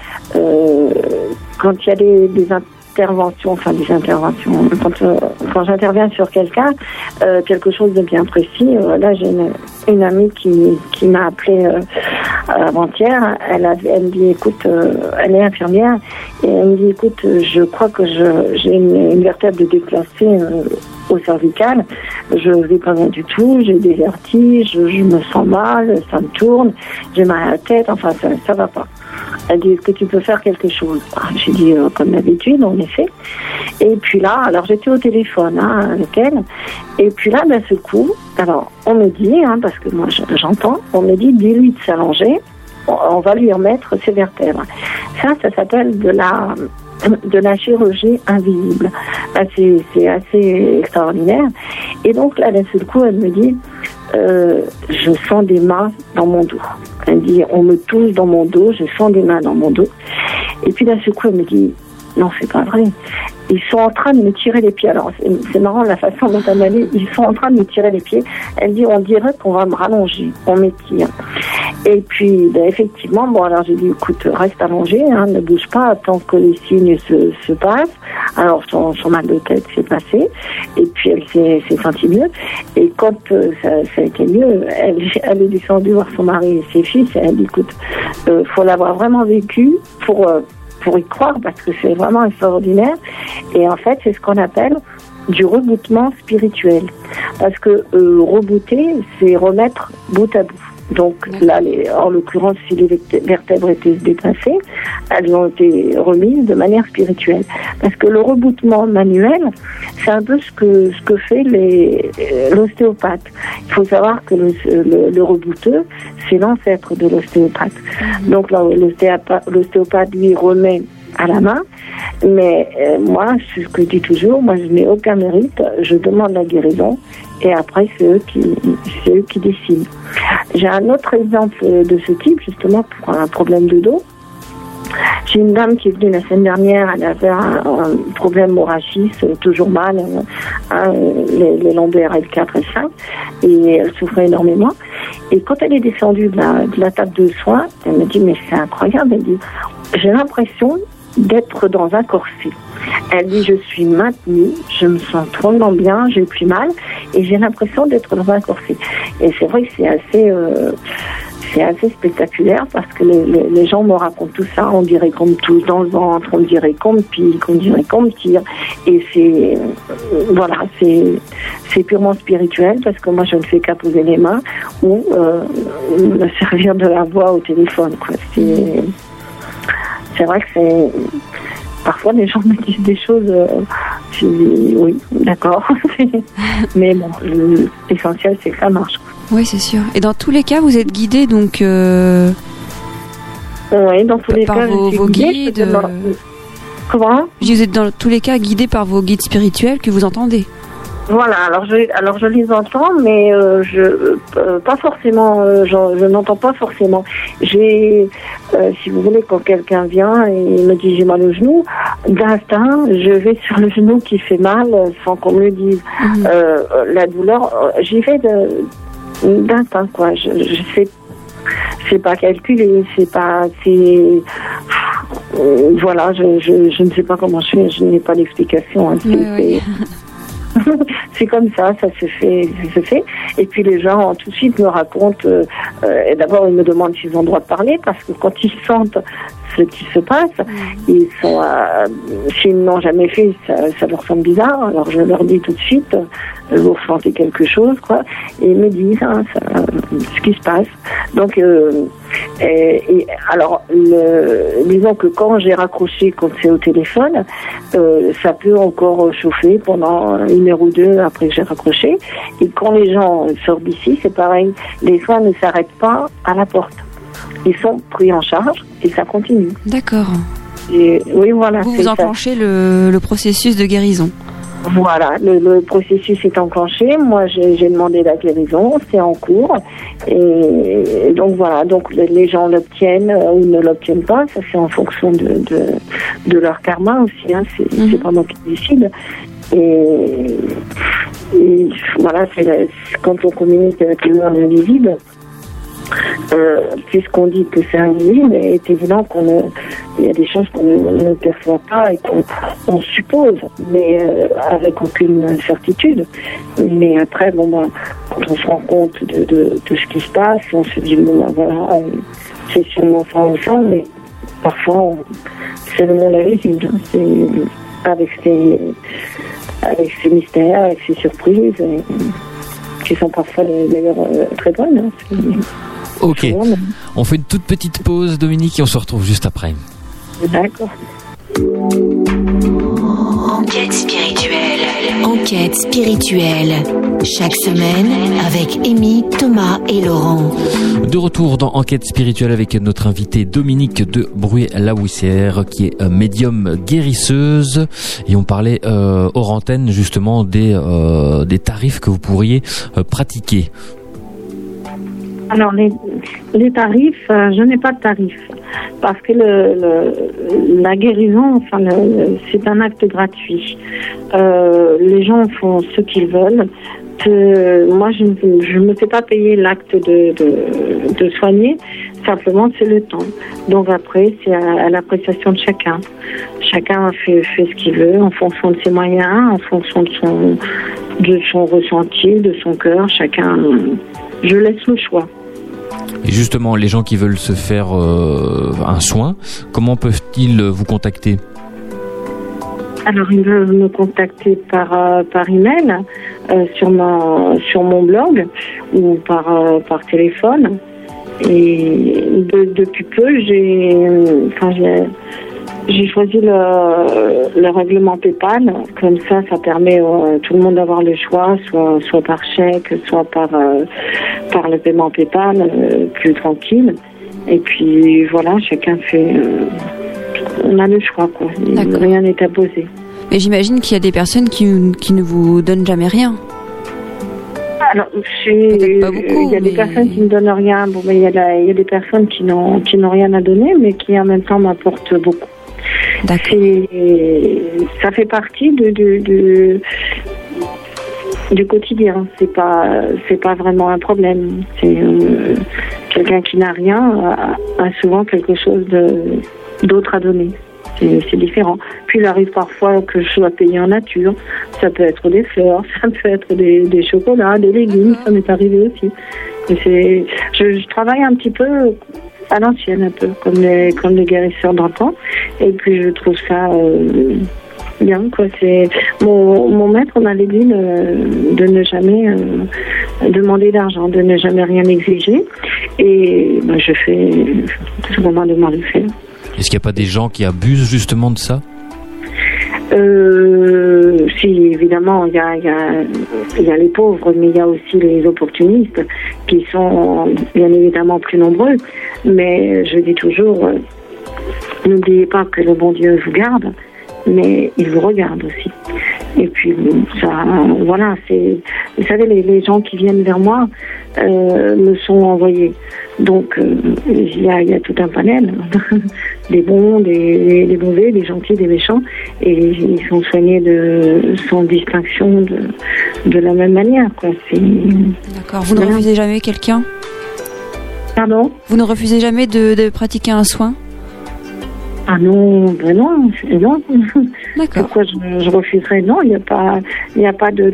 quand il y a des interventions, quand j'interviens sur quelqu'un, quelque chose de bien précis, là j'ai une amie qui m'a appelé avant-hier, elle me dit écoute, elle est infirmière, et elle me dit écoute, je crois que j'ai une vertèbre déplacée au cervical, je ne vais pas bien du tout, j'ai des vertiges, je me sens mal, ça me tourne, j'ai mal à la tête, enfin ça va pas. Elle dit, est-ce que tu peux faire quelque chose? J'ai dit, comme d'habitude, en effet. Et puis là, alors j'étais au téléphone avec elle, et puis là, d'un seul coup, alors on me dit, parce que moi j'entends, on me dit, dis-lui de s'allonger, on va lui remettre ses vertèbres. Ça s'appelle de la chirurgie invisible. C'est assez extraordinaire. Et donc là, d'un seul coup, elle me dit, je sens des mains dans mon dos. Elle dit, on me touche dans mon dos, je sens des mains dans mon dos. Et puis d'un seul coup, elle me dit, non, c'est pas vrai. Ils sont en train de me tirer les pieds. Alors, c'est marrant la façon dont elle m'a dit, ils sont en train de me tirer les pieds. Elle dit, on dirait qu'on va me rallonger, on m'étire. Et puis, effectivement, alors j'ai dit, écoute, reste allongé, ne bouge pas tant que les signes se passent. Alors, son mal de tête s'est passé, et puis elle s'est sentie mieux. Et quand ça a été mieux, elle est descendue voir son mari et ses fils, et elle a dit, écoute, faut l'avoir vraiment vécu pour y croire, parce que c'est vraiment extraordinaire. Et en fait, c'est ce qu'on appelle du rebootement spirituel. Parce que rebooter, c'est remettre bout à bout. Donc là, en l'occurrence, si les vertèbres étaient déplacées, elles ont été remises de manière spirituelle. Parce que le rebootement manuel, c'est un peu ce que fait l'ostéopathe. Il faut savoir que le rebooteux, c'est l'ancêtre de l'ostéopathe. Donc là, l'ostéopathe lui remet à la main, mais moi, c'est ce que je dis toujours, moi je n'ai aucun mérite, je demande la guérison et après c'est eux qui décident. J'ai un autre exemple de ce type, justement pour un problème de dos. J'ai une dame qui est venue la semaine dernière, elle avait un problème au rachis, toujours mal, les lombaires L4 et 5, et elle souffrait énormément. Et quand elle est descendue de la table de soins, elle me dit, mais c'est incroyable, elle dit, j'ai l'impression d'être dans un corset. Elle dit, je suis maintenue, je me sens drôlement bien, j'ai plus mal, et j'ai l'impression d'être dans un corset. Et c'est vrai que c'est assez spectaculaire, parce que les gens me racontent tout ça, on dirait qu'on me touche dans le ventre, on dirait qu'on me pique, on dirait qu'on me tire, et c'est purement spirituel, parce que moi je ne fais qu'à poser les mains ou me servir de la voix au téléphone, quoi. C'est vrai que parfois les gens me disent des choses, je dis oui, d'accord, mais bon, l'essentiel c'est que ça marche. Oui, c'est sûr. Et dans tous les cas, vous êtes guidé donc oui, dans tous les cas, vos guides. Comment ? Vous êtes dans tous les cas guidé par vos guides spirituels que vous entendez. Voilà, alors je les entends, mais pas forcément. Je n'entends pas forcément. Si vous voulez, quand quelqu'un vient et me dit j'ai mal au genou, d'instinct, je vais sur le genou qui fait mal sans qu'on me le dise. La douleur, j'y vais d'instinct, quoi. Je sais, c'est pas calculé, voilà, je ne sais pas comment je fais, je n'ai pas d'explication. Hein, c'est comme ça se fait. Et puis les gens tout de suite me racontent, et d'abord ils me demandent s'ils ont le droit de parler, parce que quand ils sentent ce qui se passe, ils sont, s'ils n'ont jamais fait, ça leur semble bizarre, alors je leur dis tout de suite, vous ressentez quelque chose, quoi, et ils me disent ce qui se passe. Donc, alors, disons que quand j'ai raccroché, quand c'est au téléphone, ça peut encore chauffer pendant 1 heure ou 2 après que j'ai raccroché. Et quand les gens sortent d'ici, c'est pareil. Les soins ne s'arrêtent pas à la porte. Ils sont pris en charge et ça continue. D'accord. Et, oui, voilà. Vous enclenchez le processus de guérison. Voilà, le processus est enclenché. Moi, j'ai demandé la guérison, c'est en cours. Et donc voilà, donc les gens l'obtiennent ou ne l'obtiennent pas. Ça, c'est en fonction de leur karma aussi. Hein. C'est pas moi qui décide. Et voilà, quand on communique avec le monde invisible, puisqu'on dit que c'est invisible, il est évident il y a des choses qu'on ne perçoit pas et qu'on suppose, mais avec aucune certitude. Mais après, quand on se rend compte de ce qui se passe, on se dit, voilà, c'est sûrement ça ou ça, mais parfois, c'est le monde invisible. C'est avec ses mystères, avec ses surprises, qui sont parfois d'ailleurs très bonnes. Hein. Ok, on fait une toute petite pause, Dominique, et on se retrouve juste après. D'accord. Enquête spirituelle. Enquête spirituelle. Chaque semaine avec Amy, Thomas et Laurent. De retour dans Enquête spirituelle avec notre invitée Dominique de Bruay-Laouissière, qui est médium guérisseuse, et on parlait hors antenne justement des tarifs que vous pourriez pratiquer. Alors les tarifs, je n'ai pas de tarifs parce que la guérison, c'est un acte gratuit. Les gens font ce qu'ils veulent. moi, je ne me fais pas payer l'acte de soigner. Simplement, c'est le temps. Donc après, c'est à l'appréciation de chacun. Chacun fait ce qu'il veut en fonction de ses moyens, en fonction de son ressenti, de son cœur. Chacun, je laisse le choix. Et justement, les gens qui veulent se faire un soin, comment peuvent-ils vous contacter ? Alors, ils peuvent me contacter par email, sur mon blog, ou par téléphone. Et depuis peu, j'ai choisi le règlement PayPal. Comme ça permet tout le monde d'avoir le choix, soit par chèque, soit par le paiement PayPal, plus tranquille. Et puis voilà, chacun fait. On a le choix, quoi. Rien n'est imposé. Mais j'imagine qu'il y a des personnes qui ne vous donnent jamais rien. Alors, peut-être pas beaucoup, il y a des personnes qui ne donnent rien. Bon, mais il y a des personnes qui n'ont rien à donner, mais qui en même temps m'apportent beaucoup. D'accord. Ça fait partie du quotidien. C'est pas vraiment un problème. C'est quelqu'un qui n'a rien a souvent quelque chose d'autre à donner. C'est différent. Puis il arrive parfois que je sois payée en nature. Ça peut être des fleurs, ça peut être des chocolats, des légumes. Ça m'est arrivé aussi. Et je travaille un petit peu à l'ancienne, un peu comme les guérisseurs d'antan. Et puis je trouve ça bien, quoi. C'est mon maître m'avait dit de ne jamais demander d'argent, de ne jamais rien exiger. Et je fais ce qu'on m'a demandé de faire. Est-ce qu'il n'y a pas des gens qui abusent justement de ça ? Si, évidemment, il y a les pauvres, mais il y a aussi les opportunistes qui sont bien évidemment plus nombreux. Mais je dis toujours, n'oubliez pas que le bon Dieu vous garde, mais il vous regarde aussi. Et puis, ça, voilà, vous savez, les gens qui viennent vers moi me sont envoyés. Donc, il y a tout un panel, des bons, des mauvais, des gentils, des méchants, et ils sont soignés sans distinction de la même manière, quoi. D'accord. Vous ne refusez jamais quelqu'un ? Pardon ? Vous ne refusez jamais de pratiquer un soin ? Ah non, non. D'accord. Pourquoi je refuserais ? Non, il n'y a pas de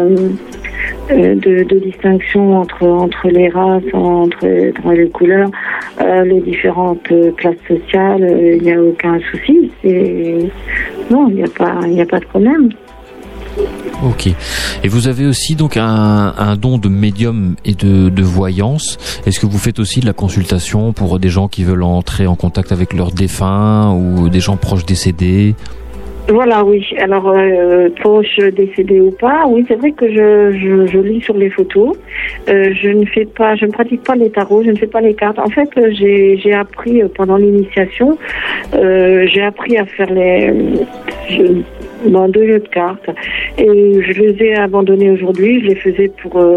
distinction entre les races, entre les couleurs, les différentes classes sociales. Il n'y a aucun souci. Non, il n'y a pas de problème. Ok. Et vous avez aussi donc un don de médium et de voyance. Est-ce que vous faites aussi de la consultation pour des gens qui veulent entrer en contact avec leurs défunts ou des gens proches décédés ? Voilà, oui. Alors, proche décédé ou pas, oui, c'est vrai que je lis sur les photos. Je ne pratique pas les tarots, je ne fais pas les cartes. En fait, j'ai appris pendant l'initiation, j'ai appris à faire dans 2 jeux de cartes. Et je les ai abandonnés aujourd'hui. Je les faisais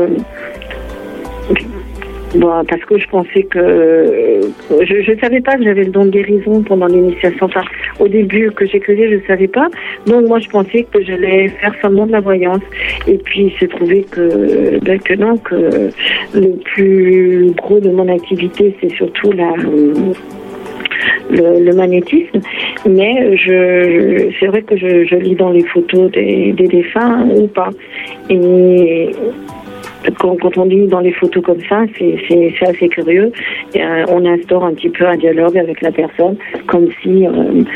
parce que je pensais que je savais pas que j'avais le don de guérison pendant l'initiation. Enfin, au début que j'ai creusé, je savais pas. Donc moi, je pensais que j'allais faire seulement de la voyance. Et puis, il s'est trouvé que non, que le plus gros de mon activité, c'est surtout le magnétisme, mais c'est vrai que je lis dans les photos des défunts ou pas. Et quand on lit dans les photos comme ça, c'est assez curieux. Et, on instaure un petit peu un dialogue avec la personne, comme si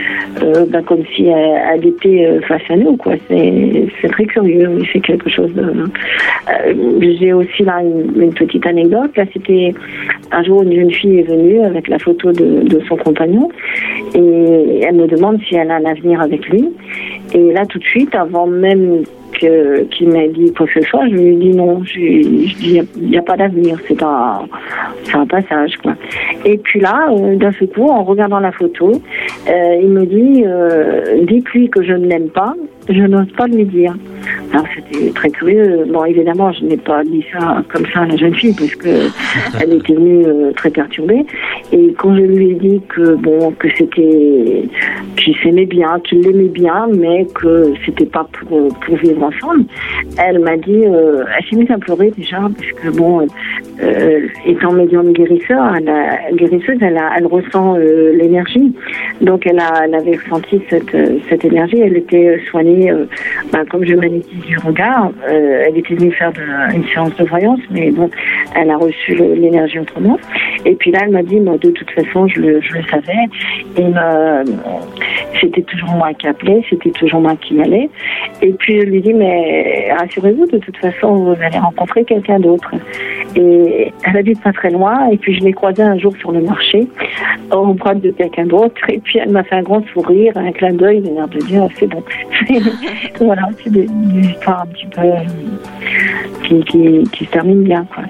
elle était face à nous, quoi. C'est très curieux. Oui, c'est quelque chose de. J'ai aussi là une petite anecdote. Là, c'était un jour une jeune fille est venue avec la photo de son compagnon et elle me demande si elle a un avenir avec lui. Et là, tout de suite, avant même qu'il m'a dit quoi que ce soit, je lui ai dit non, je dis il n'y a pas d'avenir, c'est un passage, quoi. Et puis là, d'un seul coup, en regardant la photo, il me dit dites-lui que je ne l'aime pas je n'ose pas lui dire. Alors c'était très curieux. Bon, évidemment, je n'ai pas dit ça comme ça à la jeune fille parce que elle était venue très perturbée. Et quand je lui ai dit que c'était, qu'ils s'aimaient bien, qu'ils l'aimaient bien, mais que c'était pas pour vivre ensemble, elle m'a dit, elle s'est mise à pleurer déjà parce que étant médium guérisseur, elle ressent l'énergie. Donc elle avait ressenti cette énergie. Elle était soignée, comme je magnétise du regard. Elle était venue faire une séance de voyance, mais bon, elle a reçu l'énergie autrement. Et puis là, elle m'a dit, de toute façon, je le savais. Et c'était toujours moi qui appelais, c'était toujours moi qui allais. Et puis je lui dis, mais rassurez-vous, de toute façon, vous allez rencontrer quelqu'un d'autre. Et elle habite pas très loin. Et puis je l'ai croisée un jour sur le marché, au bras de quelqu'un d'autre. Et puis elle m'a fait un grand sourire, un clin d'œil, il a l'air de dire, c'est bon. Voilà, c'est des histoires un petit peu qui se terminent bien, quoi.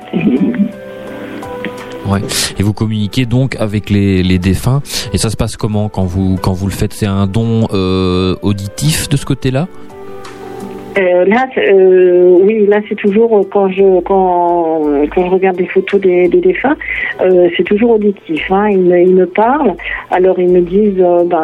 Ouais. Et vous communiquez donc avec les défunts. Et ça se passe comment quand vous le faites? C'est un don auditif de ce côté-là? Oui, là c'est toujours quand je regarde des photos des défunts, c'est toujours auditif. Hein. Ils me parlent, alors ils me disent,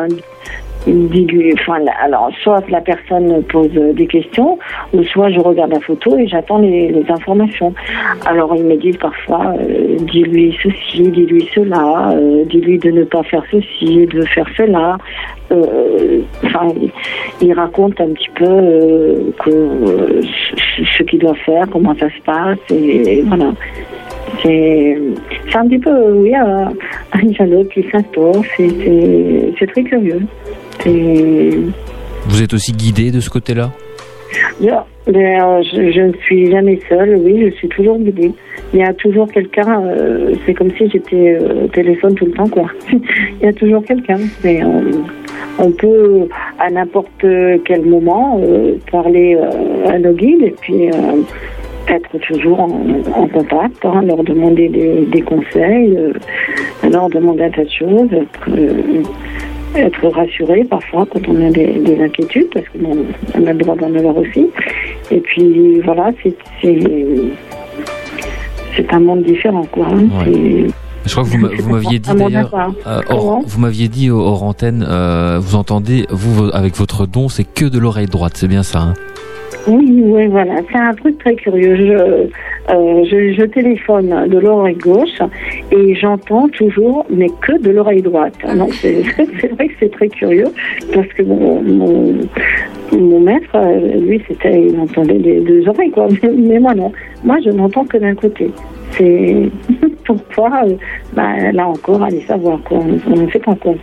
alors soit la personne pose des questions, ou soit je regarde la photo et j'attends les informations. Alors ils me disent parfois, dis-lui ceci, dis-lui cela, dis-lui de ne pas faire ceci, de faire cela. Ils racontent un petit peu ce qu'il doit faire, comment ça se passe, et voilà. C'est un petit peu, oui, un dialogue qui s'instaure, c'est très curieux. Vous êtes aussi guidé de ce côté-là? Je ne suis jamais seule, oui, je suis toujours guidée. Il y a toujours quelqu'un, c'est comme si j'étais au téléphone tout le temps, quoi. Il y a toujours quelqu'un. On peut, à n'importe quel moment, parler à nos guides et puis être toujours en contact, leur demander des conseils, leur demander un tas de choses, être rassuré parfois quand on a des inquiétudes, parce qu'on a le droit d'en avoir aussi. Et puis voilà, c'est un monde différent, quoi. Ouais. Je crois que vous m'aviez dit d'ailleurs, vous m'aviez dit hors antenne, vous entendez, vous avec votre don, c'est que de l'oreille droite, c'est bien ça, hein? Oui, voilà, c'est un truc très curieux. Je téléphone de l'oreille gauche et j'entends toujours, mais que de l'oreille droite. Non, c'est vrai que c'est très curieux parce que mon maître, lui, il entendait les deux oreilles, quoi. Mais moi non, moi je n'entends que d'un côté. C'est pourquoi, là encore, allez savoir, quoi. On ne sait pas quoi.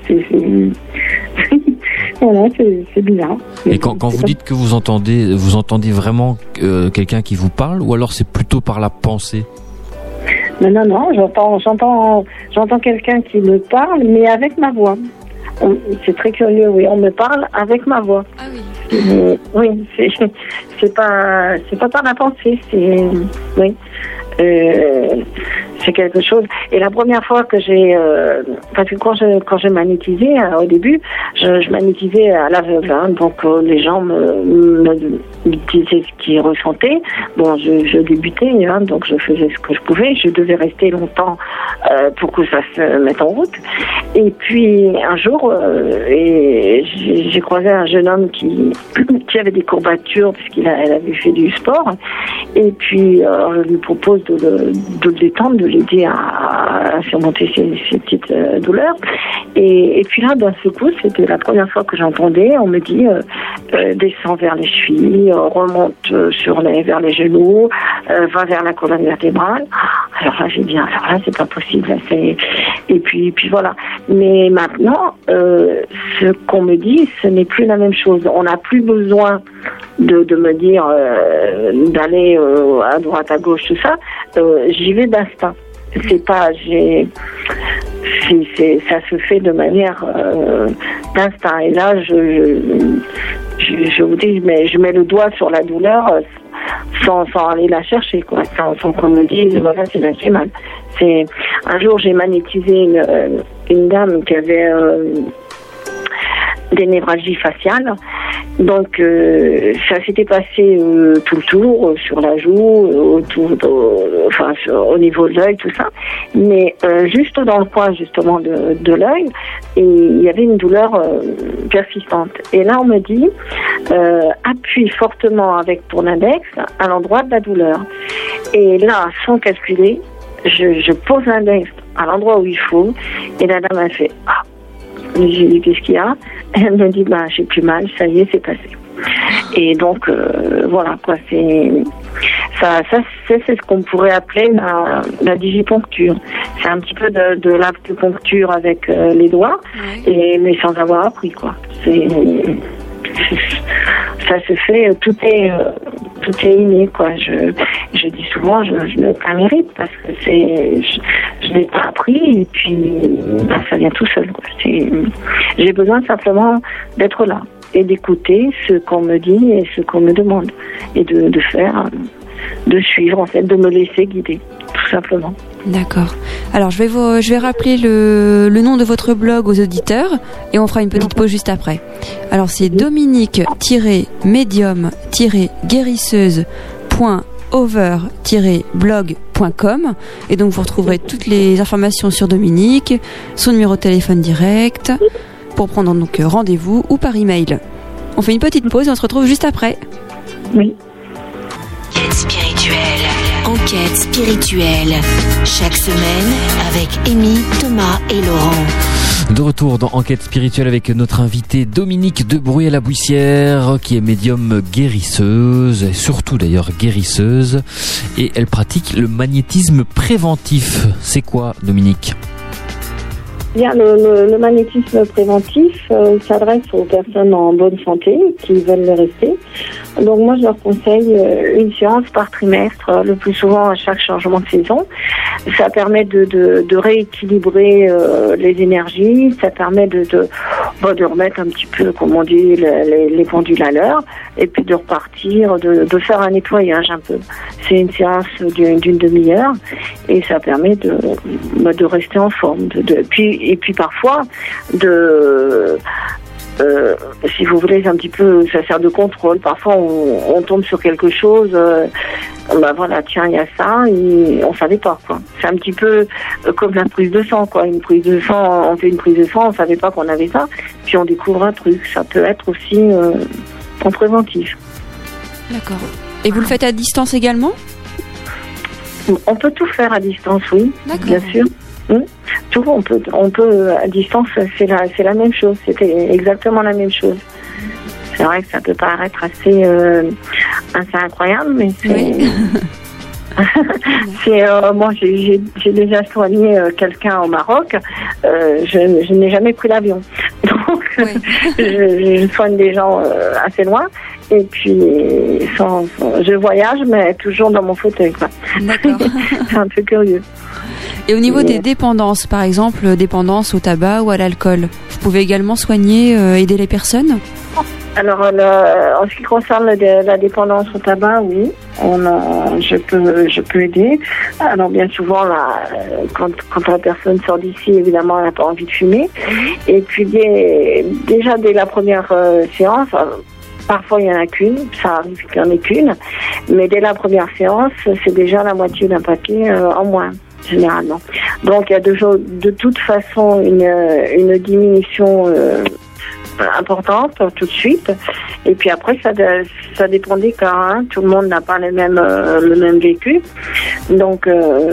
Voilà, c'est bizarre. Et quand vous dites que vous entendez vraiment quelqu'un qui vous parle, ou alors c'est plutôt par la pensée? Non, j'entends quelqu'un qui me parle, mais avec ma voix. C'est très curieux, oui, on me parle avec ma voix. Ah oui. Oui, c'est pas par la pensée, oui. C'est quelque chose. Et la première fois que j'ai, parce que quand je magnétisais au début, je magnétisais à l'aveugle, hein, donc les gens me disaient ce qu'ils ressentaient. Bon, je débutais, hein, donc je faisais ce que je pouvais. Je devais rester longtemps pour que ça se mette en route. Et puis un jour, j'ai croisé un jeune homme qui avait des courbatures puisqu'elle avait fait du sport. Et puis je lui propose de le détendre, de l'aider à surmonter ses petites douleurs. Et puis là, d'un seul coup, c'était la première fois que j'entendais, on me dit descends vers les chevilles, remonte vers les genoux, va vers la colonne vertébrale. Alors là, j'ai dit, alors là, c'est pas possible. Là, et puis voilà. Mais maintenant, ce qu'on me dit, ce n'est plus la même chose. On n'a plus besoin de me dire d'aller à droite, à gauche, tout ça. J'y vais d'instinct. Ça se fait de manière d'instinct. Et là, je vous dis, mais je mets le doigt sur la douleur sans aller la chercher, quoi, sans qu'on me dise, voilà, c'est là qui est mal. Un jour, j'ai magnétisé une dame qui avait des névralgies faciales Donc ça s'était passé tout le tour, sur la joue, au niveau de l'œil, tout ça. Mais juste dans le coin justement de l'œil, et il y avait une douleur persistante. Et là on me dit appuie fortement avec ton index à l'endroit de la douleur. Et là, sans calculer, je pose l'index à l'endroit où il faut, et la dame a fait ah. J'ai dit qu'est-ce qu'il y a? Elle me dit j'ai plus mal, ça y est, c'est passé. Et donc voilà quoi, c'est ce qu'on pourrait appeler la digiponcture. C'est un petit peu de l'acupuncture avec les doigts, mais sans avoir appris quoi. Ça se fait, tout est inné quoi. Je dis souvent, je n'ai pas mérite parce que je n'ai pas appris et puis ça vient tout seul quoi. J'ai besoin simplement d'être là et d'écouter ce qu'on me dit et ce qu'on me demande et de faire, de suivre en fait, de me laisser guider tout simplement. D'accord. Alors je vais rappeler le nom de votre blog aux auditeurs et on fera une petite pause juste après. Alors c'est dominique-médium-guérisseuse.over-blog.com et donc vous retrouverez toutes les informations sur Dominique, son numéro de téléphone direct pour prendre donc rendez-vous ou par email. On fait une petite pause et on se retrouve juste après. Oui. Enquête spirituelle. Chaque semaine avec Amy, Thomas et Laurent. De retour dans Enquête spirituelle avec notre invitée Dominique de Bruyères-la-Bouissière qui est médium guérisseuse et surtout d'ailleurs guérisseuse et elle pratique le magnétisme préventif. C'est quoi Dominique ? Bien, le magnétisme préventif s'adresse aux personnes en bonne santé qui veulent le rester. Donc moi, je leur conseille une séance par trimestre, le plus souvent à chaque changement de saison. Ça permet de rééquilibrer les énergies, ça permet de remettre un petit peu, comme on dit, les pendules à l'heure, et puis de repartir, de faire un nettoyage un peu. C'est une séance d'une demi-heure, et ça permet de rester en forme. Et puis parfois, si vous voulez, un petit peu, ça sert de contrôle. Parfois, on tombe sur quelque chose, voilà, tiens, il y a ça, et on savait pas, quoi. C'est un petit peu comme la prise de sang, quoi. Une prise de sang, on fait une prise de sang, on savait pas qu'on avait ça, puis on découvre un truc. Ça peut être aussi en préventif. D'accord. Et vous le faites à distance également ? On peut tout faire à distance, oui. D'accord. Bien sûr. Tout, on peut à distance, c'est la même chose, c'était exactement la même chose. C'est vrai que ça peut paraître assez incroyable, mais c'est... Oui. Moi, j'ai déjà soigné quelqu'un au Maroc, je n'ai jamais pris l'avion. Donc, je soigne des gens assez loin. Et puis, je voyage, mais toujours dans mon fauteuil, quoi. D'accord. C'est un peu curieux. Et au niveau des dépendances, par exemple, dépendance au tabac ou à l'alcool, vous pouvez également soigner, aider les personnes ? Alors, en ce qui concerne la dépendance au tabac, oui, je peux aider. Alors, bien souvent, quand la personne sort d'ici, évidemment, elle n'a pas envie de fumer. Et puis, déjà, dès la première séance, parfois, il n'y en a qu'une, ça arrive qu'il n'y en ait qu'une, mais dès la première séance, c'est déjà la moitié d'un paquet en moins, généralement. Donc, il y a de toute façon une diminution importante tout de suite, et puis après, ça dépend des cas, hein. Tout le monde n'a pas le même vécu. Donc,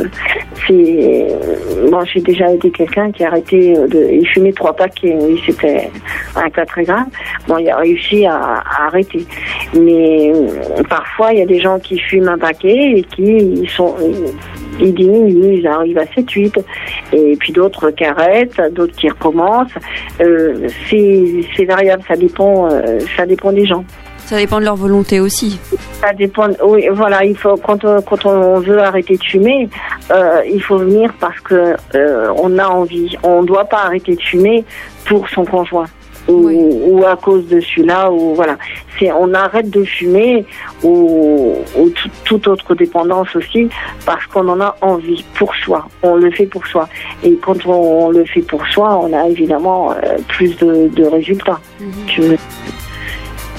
j'ai déjà aidé quelqu'un qui a arrêté il fumait 3 paquets, oui, c'était un cas très grave. Bon, il a réussi à arrêter. Mais parfois, il y a des gens qui fument un paquet et ils diminuent, ils arrivent à 7-8, et puis d'autres qui arrêtent, d'autres qui recommencent. C'est variable, ça dépend des gens. Ça dépend de leur volonté aussi. Ça dépend. Oui, voilà. Il faut quand on veut arrêter de fumer, il faut venir parce que on a envie. On ne doit pas arrêter de fumer pour son conjoint ou à cause de celui-là, ou voilà. On arrête de fumer ou toute autre dépendance aussi parce qu'on en a envie pour soi. On le fait pour soi. Et quand on le fait pour soi, on a évidemment plus de résultats.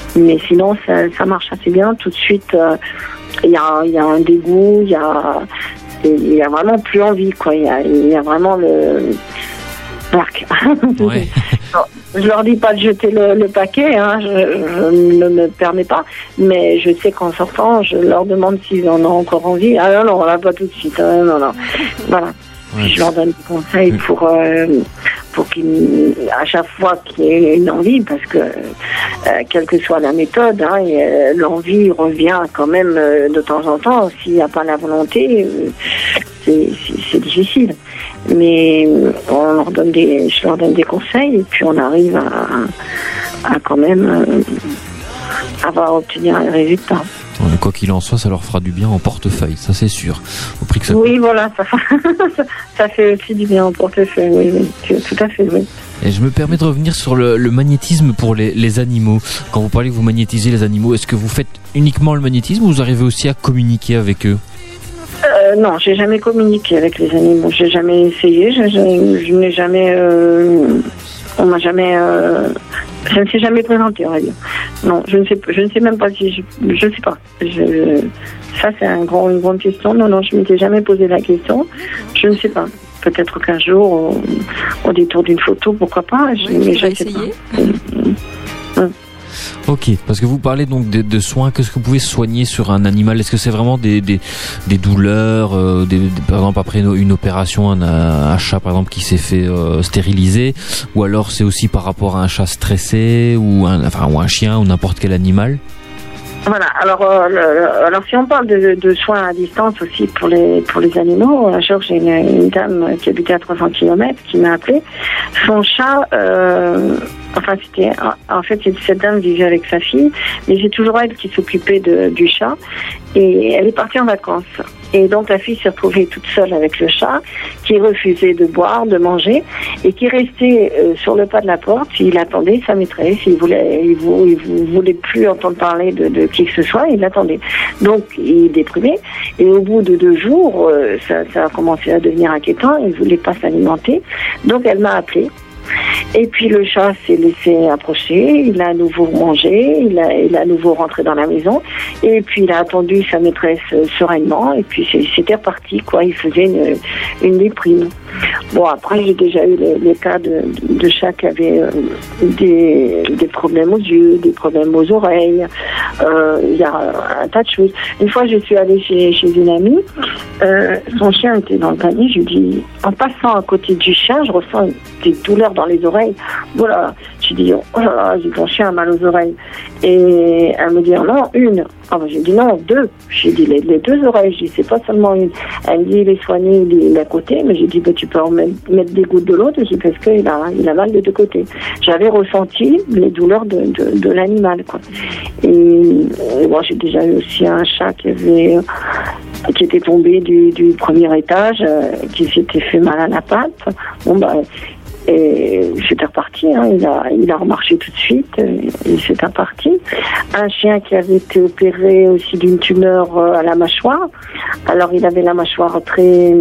Mais sinon, ça marche assez bien. Tout de suite, il y a un dégoût, il y a vraiment plus envie, quoi. Il y a vraiment le... Ouais. Je leur dis pas de jeter le paquet, hein, je ne me permets pas, mais je sais qu'en sortant, je leur demande s'ils en ont encore envie. Ah non, là, pas tout de suite, non. Voilà. Ouais. Je leur donne des conseils pour qu'ils, à chaque fois qu'il y ait une envie, parce que quelle que soit la méthode, hein, l'envie revient quand même de temps en temps. S'il n'y a pas la volonté, c'est difficile. Mais je leur donne des conseils et puis on arrive à quand même avoir obtenir un résultat. Quoi qu'il en soit, ça leur fera du bien en portefeuille, ça c'est sûr. Au prix que ça oui, voilà, ça fait aussi du bien en portefeuille, oui, tout à fait, oui. Et je me permets de revenir sur le magnétisme pour les animaux. Quand vous parlez que vous magnétisez les animaux, est-ce que vous faites uniquement le magnétisme ou vous arrivez aussi à communiquer avec eux ? Non, j'ai jamais communiqué avec les animaux. J'ai jamais essayé. Je n'ai jamais. On m'a jamais. Je ne sais jamais présenté, on va dire. Non, je ne sais même pas si je sais pas. Ça c'est une grande question. Non, je m'étais jamais posé la question. Je ne sais pas. Peut-être qu'un jour, au détour d'une photo, pourquoi pas. Mais je ne sais pas. Ok, parce que vous parlez donc de soins. Qu'est-ce que vous pouvez soigner sur un animal ? Est-ce que c'est vraiment des douleurs, par exemple après une opération, un chat par exemple qui s'est fait stériliser, ou alors c'est aussi par rapport à un chat stressé ou un chien ou n'importe quel animal ? Voilà. Alors si on parle de soins à distance aussi pour les animaux, un jour j'ai une dame qui habitait à 300 km qui m'a appelé. Son chat, cette dame vivait avec sa fille, mais c'est toujours elle qui s'occupait du chat et elle est partie en vacances. Et donc la fille s'est retrouvée toute seule avec le chat, qui refusait de boire, de manger, et qui restait sur le pas de la porte. Il attendait sa maîtresse. Il voulait plus entendre parler de qui que ce soit. Il l'attendait. Donc il est déprimé. Et au bout de 2 jours, ça a commencé à devenir inquiétant. Il voulait pas s'alimenter. Donc elle m'a appelé. Et puis le chat s'est laissé approcher, il a à nouveau mangé, il a à nouveau rentré dans la maison, et puis il a attendu sa maîtresse sereinement, et puis c'était reparti, quoi. Il faisait une déprime. Bon, après j'ai déjà eu les cas de chats qui avaient des problèmes aux yeux, des problèmes aux oreilles, il y a un tas de choses. Une fois je suis allée chez une amie, son chien était dans le panier, je lui dis, en passant à côté du chien, je ressens des douleurs dans les oreilles. Voilà, j'ai dit, oh là là, j'ai ton chien a mal aux oreilles. Et elle me dit, non, une. Ah ben, j'ai dit, non, 2. J'ai dit, les 2 oreilles. J'ai dit, c'est pas seulement une. Elle me dit, il est soigné, il est à côté. Mais j'ai dit, ben, tu peux en mettre des gouttes de l'autre. J'ai dit, parce qu'il a mal de 2 côtés. J'avais ressenti les douleurs de l'animal, quoi. Et moi, j'ai déjà eu aussi un chat qui était tombé du 1er étage, qui s'était fait mal à la patte. Bon, ben, et c'était reparti, hein. Il a remarché tout de suite et c'était reparti. Un chien qui avait été opéré aussi d'une tumeur à la mâchoire. Alors il avait la mâchoire très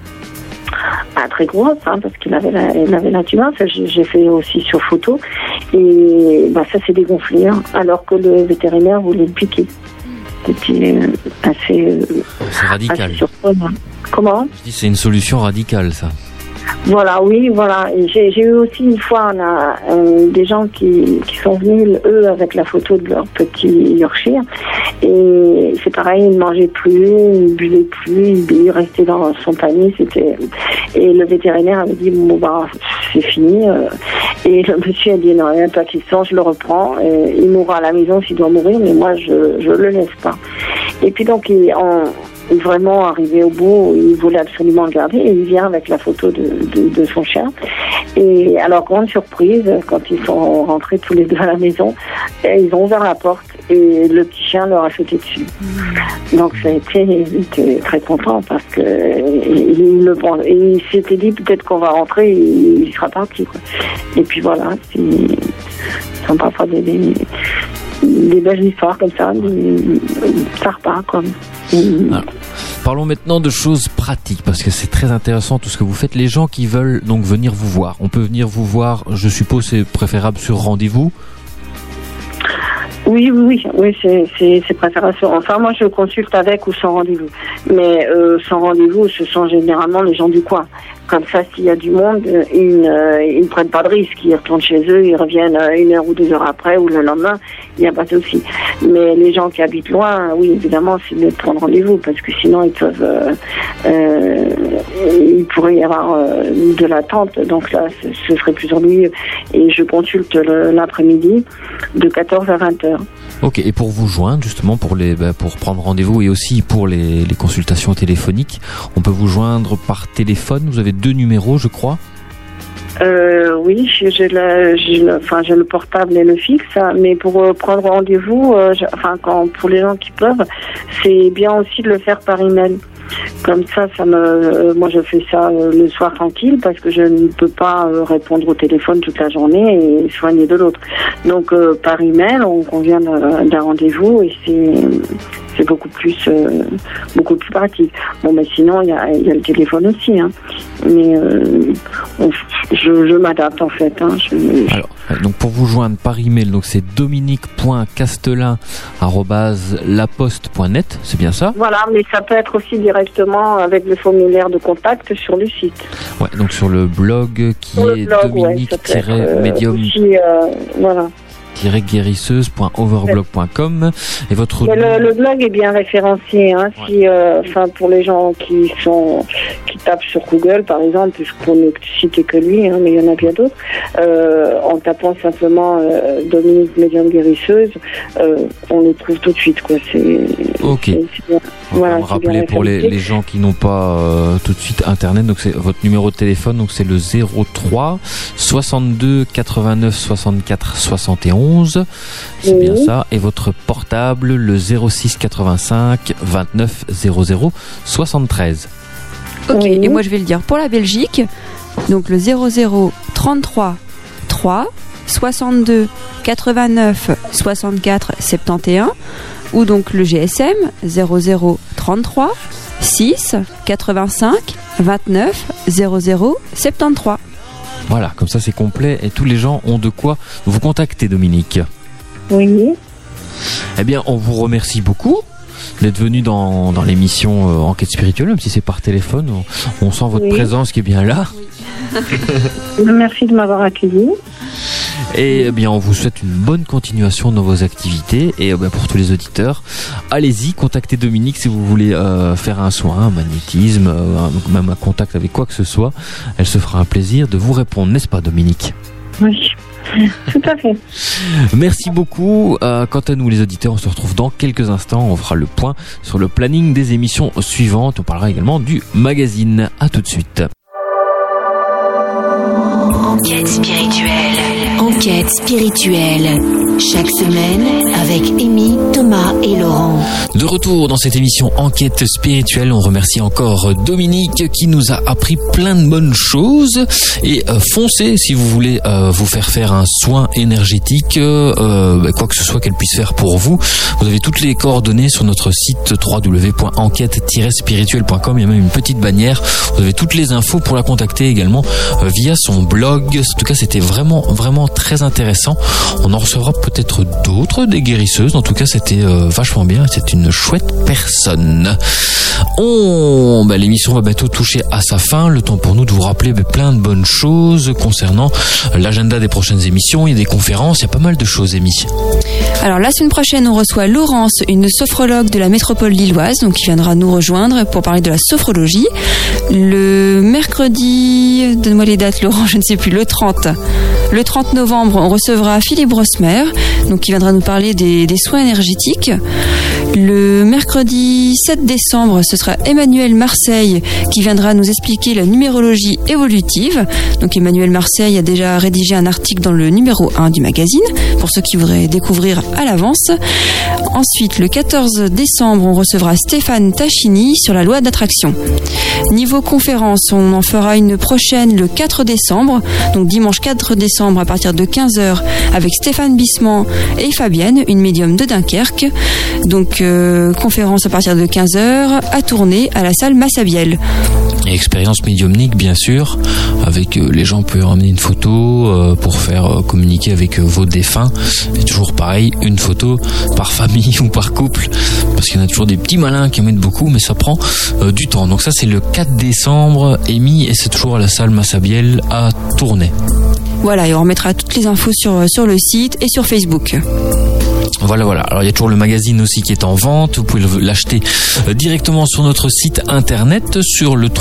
grosse, hein, parce qu'il avait la tumeur. Ça, j'ai fait aussi sur photo. Et ça s'est dégonflé, hein, alors que le vétérinaire voulait le piquer. C'était assez radical. Assez surprenant. Comment ? Je dis c'est une solution radicale, ça. Voilà, oui, voilà. Et j'ai eu aussi une fois des gens qui sont venus, eux, avec la photo de leur petit Yorkshire. Et c'est pareil, ils ne mangeaient plus, ils ne buvaient plus, ils restaient dans son panier. Et le vétérinaire avait dit, bon, c'est fini. Et le monsieur a dit, non, il n'y a pas de question, je le reprends. Et il mourra à la maison s'il doit mourir, mais moi, je le laisse pas. Et puis donc, vraiment arrivé au bout, il voulait absolument le garder et il vient avec la photo de son chien. Et alors, grande surprise, quand ils sont rentrés tous les 2 à la maison, ils ont ouvert la porte et le petit chien leur a sauté dessus. Donc ça a été, il était très content parce que il s'était dit peut-être qu'on va rentrer et il sera parti, quoi. Et puis voilà, ce sont parfois des belles histoires comme ça, ça repart comme. Alors, parlons maintenant de choses pratiques parce que c'est très intéressant tout ce que vous faites. Les gens qui veulent donc venir vous voir, on peut venir vous voir, je suppose c'est préférable sur rendez-vous. Oui, c'est préférable. Enfin, moi, je consulte avec ou sans rendez-vous. Mais sans rendez-vous, ce sont généralement les gens du coin. Comme ça, s'il y a du monde, ils ne prennent pas de risque. Ils retournent chez eux, ils reviennent 1 heure ou 2 heures après ou le lendemain, il n'y a pas de souci. Mais les gens qui habitent loin, oui, évidemment, c'est mieux de prendre rendez-vous parce que sinon, il pourrait y avoir de l'attente. Donc là, ce serait plus ennuyeux. Et je consulte l'après-midi de 14 à 20 heures. Ok, et pour vous joindre, justement, pour prendre rendez-vous et aussi pour les consultations téléphoniques, on peut vous joindre par téléphone. Vous avez 2 numéros, je crois. Oui, j'ai le portable et le fixe, mais pour prendre rendez-vous, pour les gens qui peuvent, c'est bien aussi de le faire par email. Comme ça, moi je fais ça le soir tranquille parce que je ne peux pas répondre au téléphone toute la journée et soigner de l'autre. Donc par email, on convient d'un rendez-vous et c'est beaucoup plus pratique. Bon, mais sinon il y a le téléphone aussi, hein. Mais je m'adapte en fait. Hein. Alors, donc pour vous joindre par email, donc c'est dominique.castelin@laposte.net, c'est bien ça? Voilà, mais ça peut être aussi directement avec le formulaire de contact sur le site. Ouais, donc sur le blog qui est dominique-medium. Voilà. guérisseuse.overblog.com et votre le blog est bien référencié, hein. Ouais. Pour les gens qui tapent sur Google par exemple, puisqu'on ne citer que lui, hein, mais il y en a bien d'autres, en tapant simplement Dominique Medium Guérisseuse, on le trouve tout de suite, quoi. Ok. On va me rappeler pour les gens qui n'ont pas tout de suite internet, donc c'est votre numéro de téléphone, donc c'est le 03 62 89 64 71, c'est bien ça, et votre portable le 06 85 29 00 73. Ok, et moi je vais le dire pour la Belgique, donc le 00 33 3 62 89 64 71, ou donc le GSM 00 33 6 85 29 00 73. Voilà, comme ça c'est complet et tous les gens ont de quoi vous contacter, Dominique. Oui. Eh bien, on vous remercie beaucoup d'être venu dans l'émission Enquête spirituelle, même si c'est par téléphone. On sent votre présence qui est bien là. Merci de m'avoir accueilli. Et eh bien, on vous souhaite une bonne continuation dans vos activités. Et pour tous les auditeurs, allez-y, contactez Dominique si vous voulez faire un soin, un magnétisme, même un contact avec quoi que ce soit. Elle se fera un plaisir de vous répondre, n'est-ce pas, Dominique? Oui. Tout à fait. Merci beaucoup. Quant à nous les auditeurs, on se retrouve dans quelques instants. On fera le point sur le planning des émissions suivantes. On parlera également du magazine. À tout de suite. Enquête spirituelle. Enquête spirituelle. Chaque semaine avec Amy, Thomas et Laurent. De retour dans cette émission Enquête spirituelle, on remercie encore Dominique qui nous a appris plein de bonnes choses. Et foncez si vous voulez vous faire un soin énergétique, quoi que ce soit qu'elle puisse faire pour vous. Vous avez toutes les coordonnées sur notre site www.enquête-spirituelle.com. Il y a même une petite bannière. Vous avez toutes les infos pour la contacter également via son blog. En tout cas, c'était vraiment très intéressant. On en recevra peut-être d'autres, des guérisseuses. En tout cas, c'était vachement bien. C'est une chouette personne. L'émission va bientôt toucher à sa fin. Le temps pour nous de vous rappeler plein de bonnes choses concernant l'agenda des prochaines émissions. Il y a des conférences, il y a pas mal de choses, Amy. Alors la semaine prochaine, on reçoit Laurence, une sophrologue de la métropole lilloise, donc qui viendra nous rejoindre pour parler de la sophrologie. Le mercredi, donne-moi les dates, Laurent, je ne sais plus, le 30 novembre, on recevra Philippe Brosmer, donc qui viendra nous parler des soins énergétiques. Le mercredi 7 décembre, ce sera Emmanuel Marseille qui viendra nous expliquer la numérologie évolutive. Donc Emmanuel Marseille a déjà rédigé un article dans le numéro 1 du magazine, pour ceux qui voudraient découvrir à l'avance. Ensuite, le 14 décembre, on recevra Stéphane Tachini sur la loi d'attraction. Niveau conférence, on en fera une prochaine le 4 décembre, donc dimanche 4 décembre à partir de 15h avec Stéphane Bissement et Fabienne, une médium de Dunkerque. Donc conférence à partir de 15h à Tournai à la salle Massabielle. Et expérience médiumnique, bien sûr, avec les gens peuvent ramener une photo pour faire communiquer avec vos défunts. Et toujours pareil, une photo par famille ou par couple, parce qu'il y en a toujours des petits malins qui en mettent beaucoup, mais ça prend du temps. Donc ça, c'est le 4 décembre, Amy, et c'est toujours à la salle Massabielle à Tournai. Voilà, et on remettra toutes les infos sur le site et sur Facebook. Voilà. Alors il y a toujours le magazine aussi qui est en vente. Vous pouvez l'acheter directement sur notre site internet sur le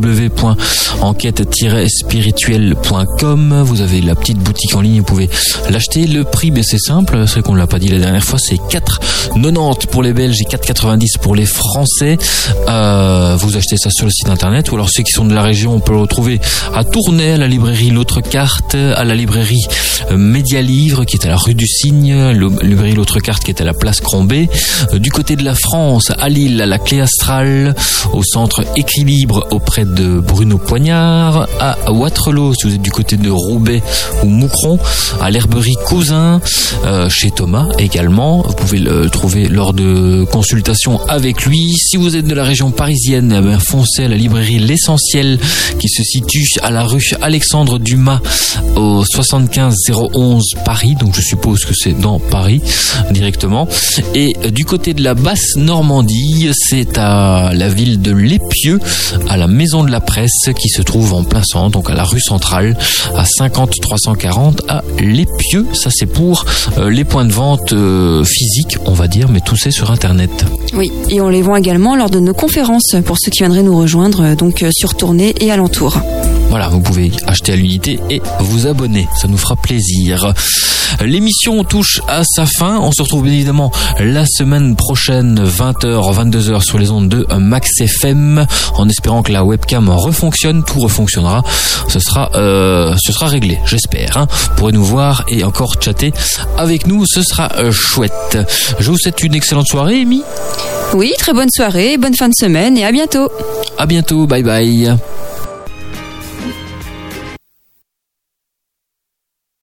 www.enquête-spirituelle.com. Vous avez la petite boutique en ligne, vous pouvez l'acheter. Le prix, c'est simple, c'est qu'on ne l'a pas dit la dernière fois, c'est 4,90 pour les Belges et 4,90 pour les Français. Vous achetez ça sur le site internet, ou alors ceux qui sont de la région, on peut le retrouver à Tournai, à la librairie L'Autre Carte, à la librairie Média Livre qui est à la rue du Cygne, la librairie L'Autre Carte qui est à la place Crombé. Du côté de la France, à Lille, à la Clé Astrale, au centre Équilibre auprès de Bruno Poignard, à Waterloo si vous êtes du côté de Roubaix ou Moucron, à l'herberie Cousin, chez Thomas également. Vous pouvez le trouver lors de consultations avec lui. Si vous êtes de la région parisienne, foncez à la librairie L'Essentiel qui se situe à la rue Alexandre Dumas au 75-011 Paris, donc je suppose que c'est dans Paris directement. Et du côté de la basse Normandie, c'est à la ville de Lépieux, à la maison de la presse qui se trouve en plein centre, donc à la rue centrale, à 50-340 à Lépieux. Ça c'est pour les points de vente physiques, on va dire, mais tout c'est sur internet. Oui, et on les vend également lors de nos conférences pour ceux qui viendraient nous rejoindre, donc sur Tournai et alentour. Voilà, vous pouvez acheter à l'unité et vous abonner, ça nous fera plaisir. L'émission touche à sa fin. On se retrouve bien évidemment la semaine prochaine, 20h, 22h sur les ondes de Max FM, en espérant que la webcam refonctionne. Tout refonctionnera. Ce sera réglé, j'espère. Vous pourrez nous voir et encore chatter avec nous. Ce sera chouette. Je vous souhaite une excellente soirée, Amy. Oui, très bonne soirée, bonne fin de semaine et à bientôt. À bientôt, bye bye.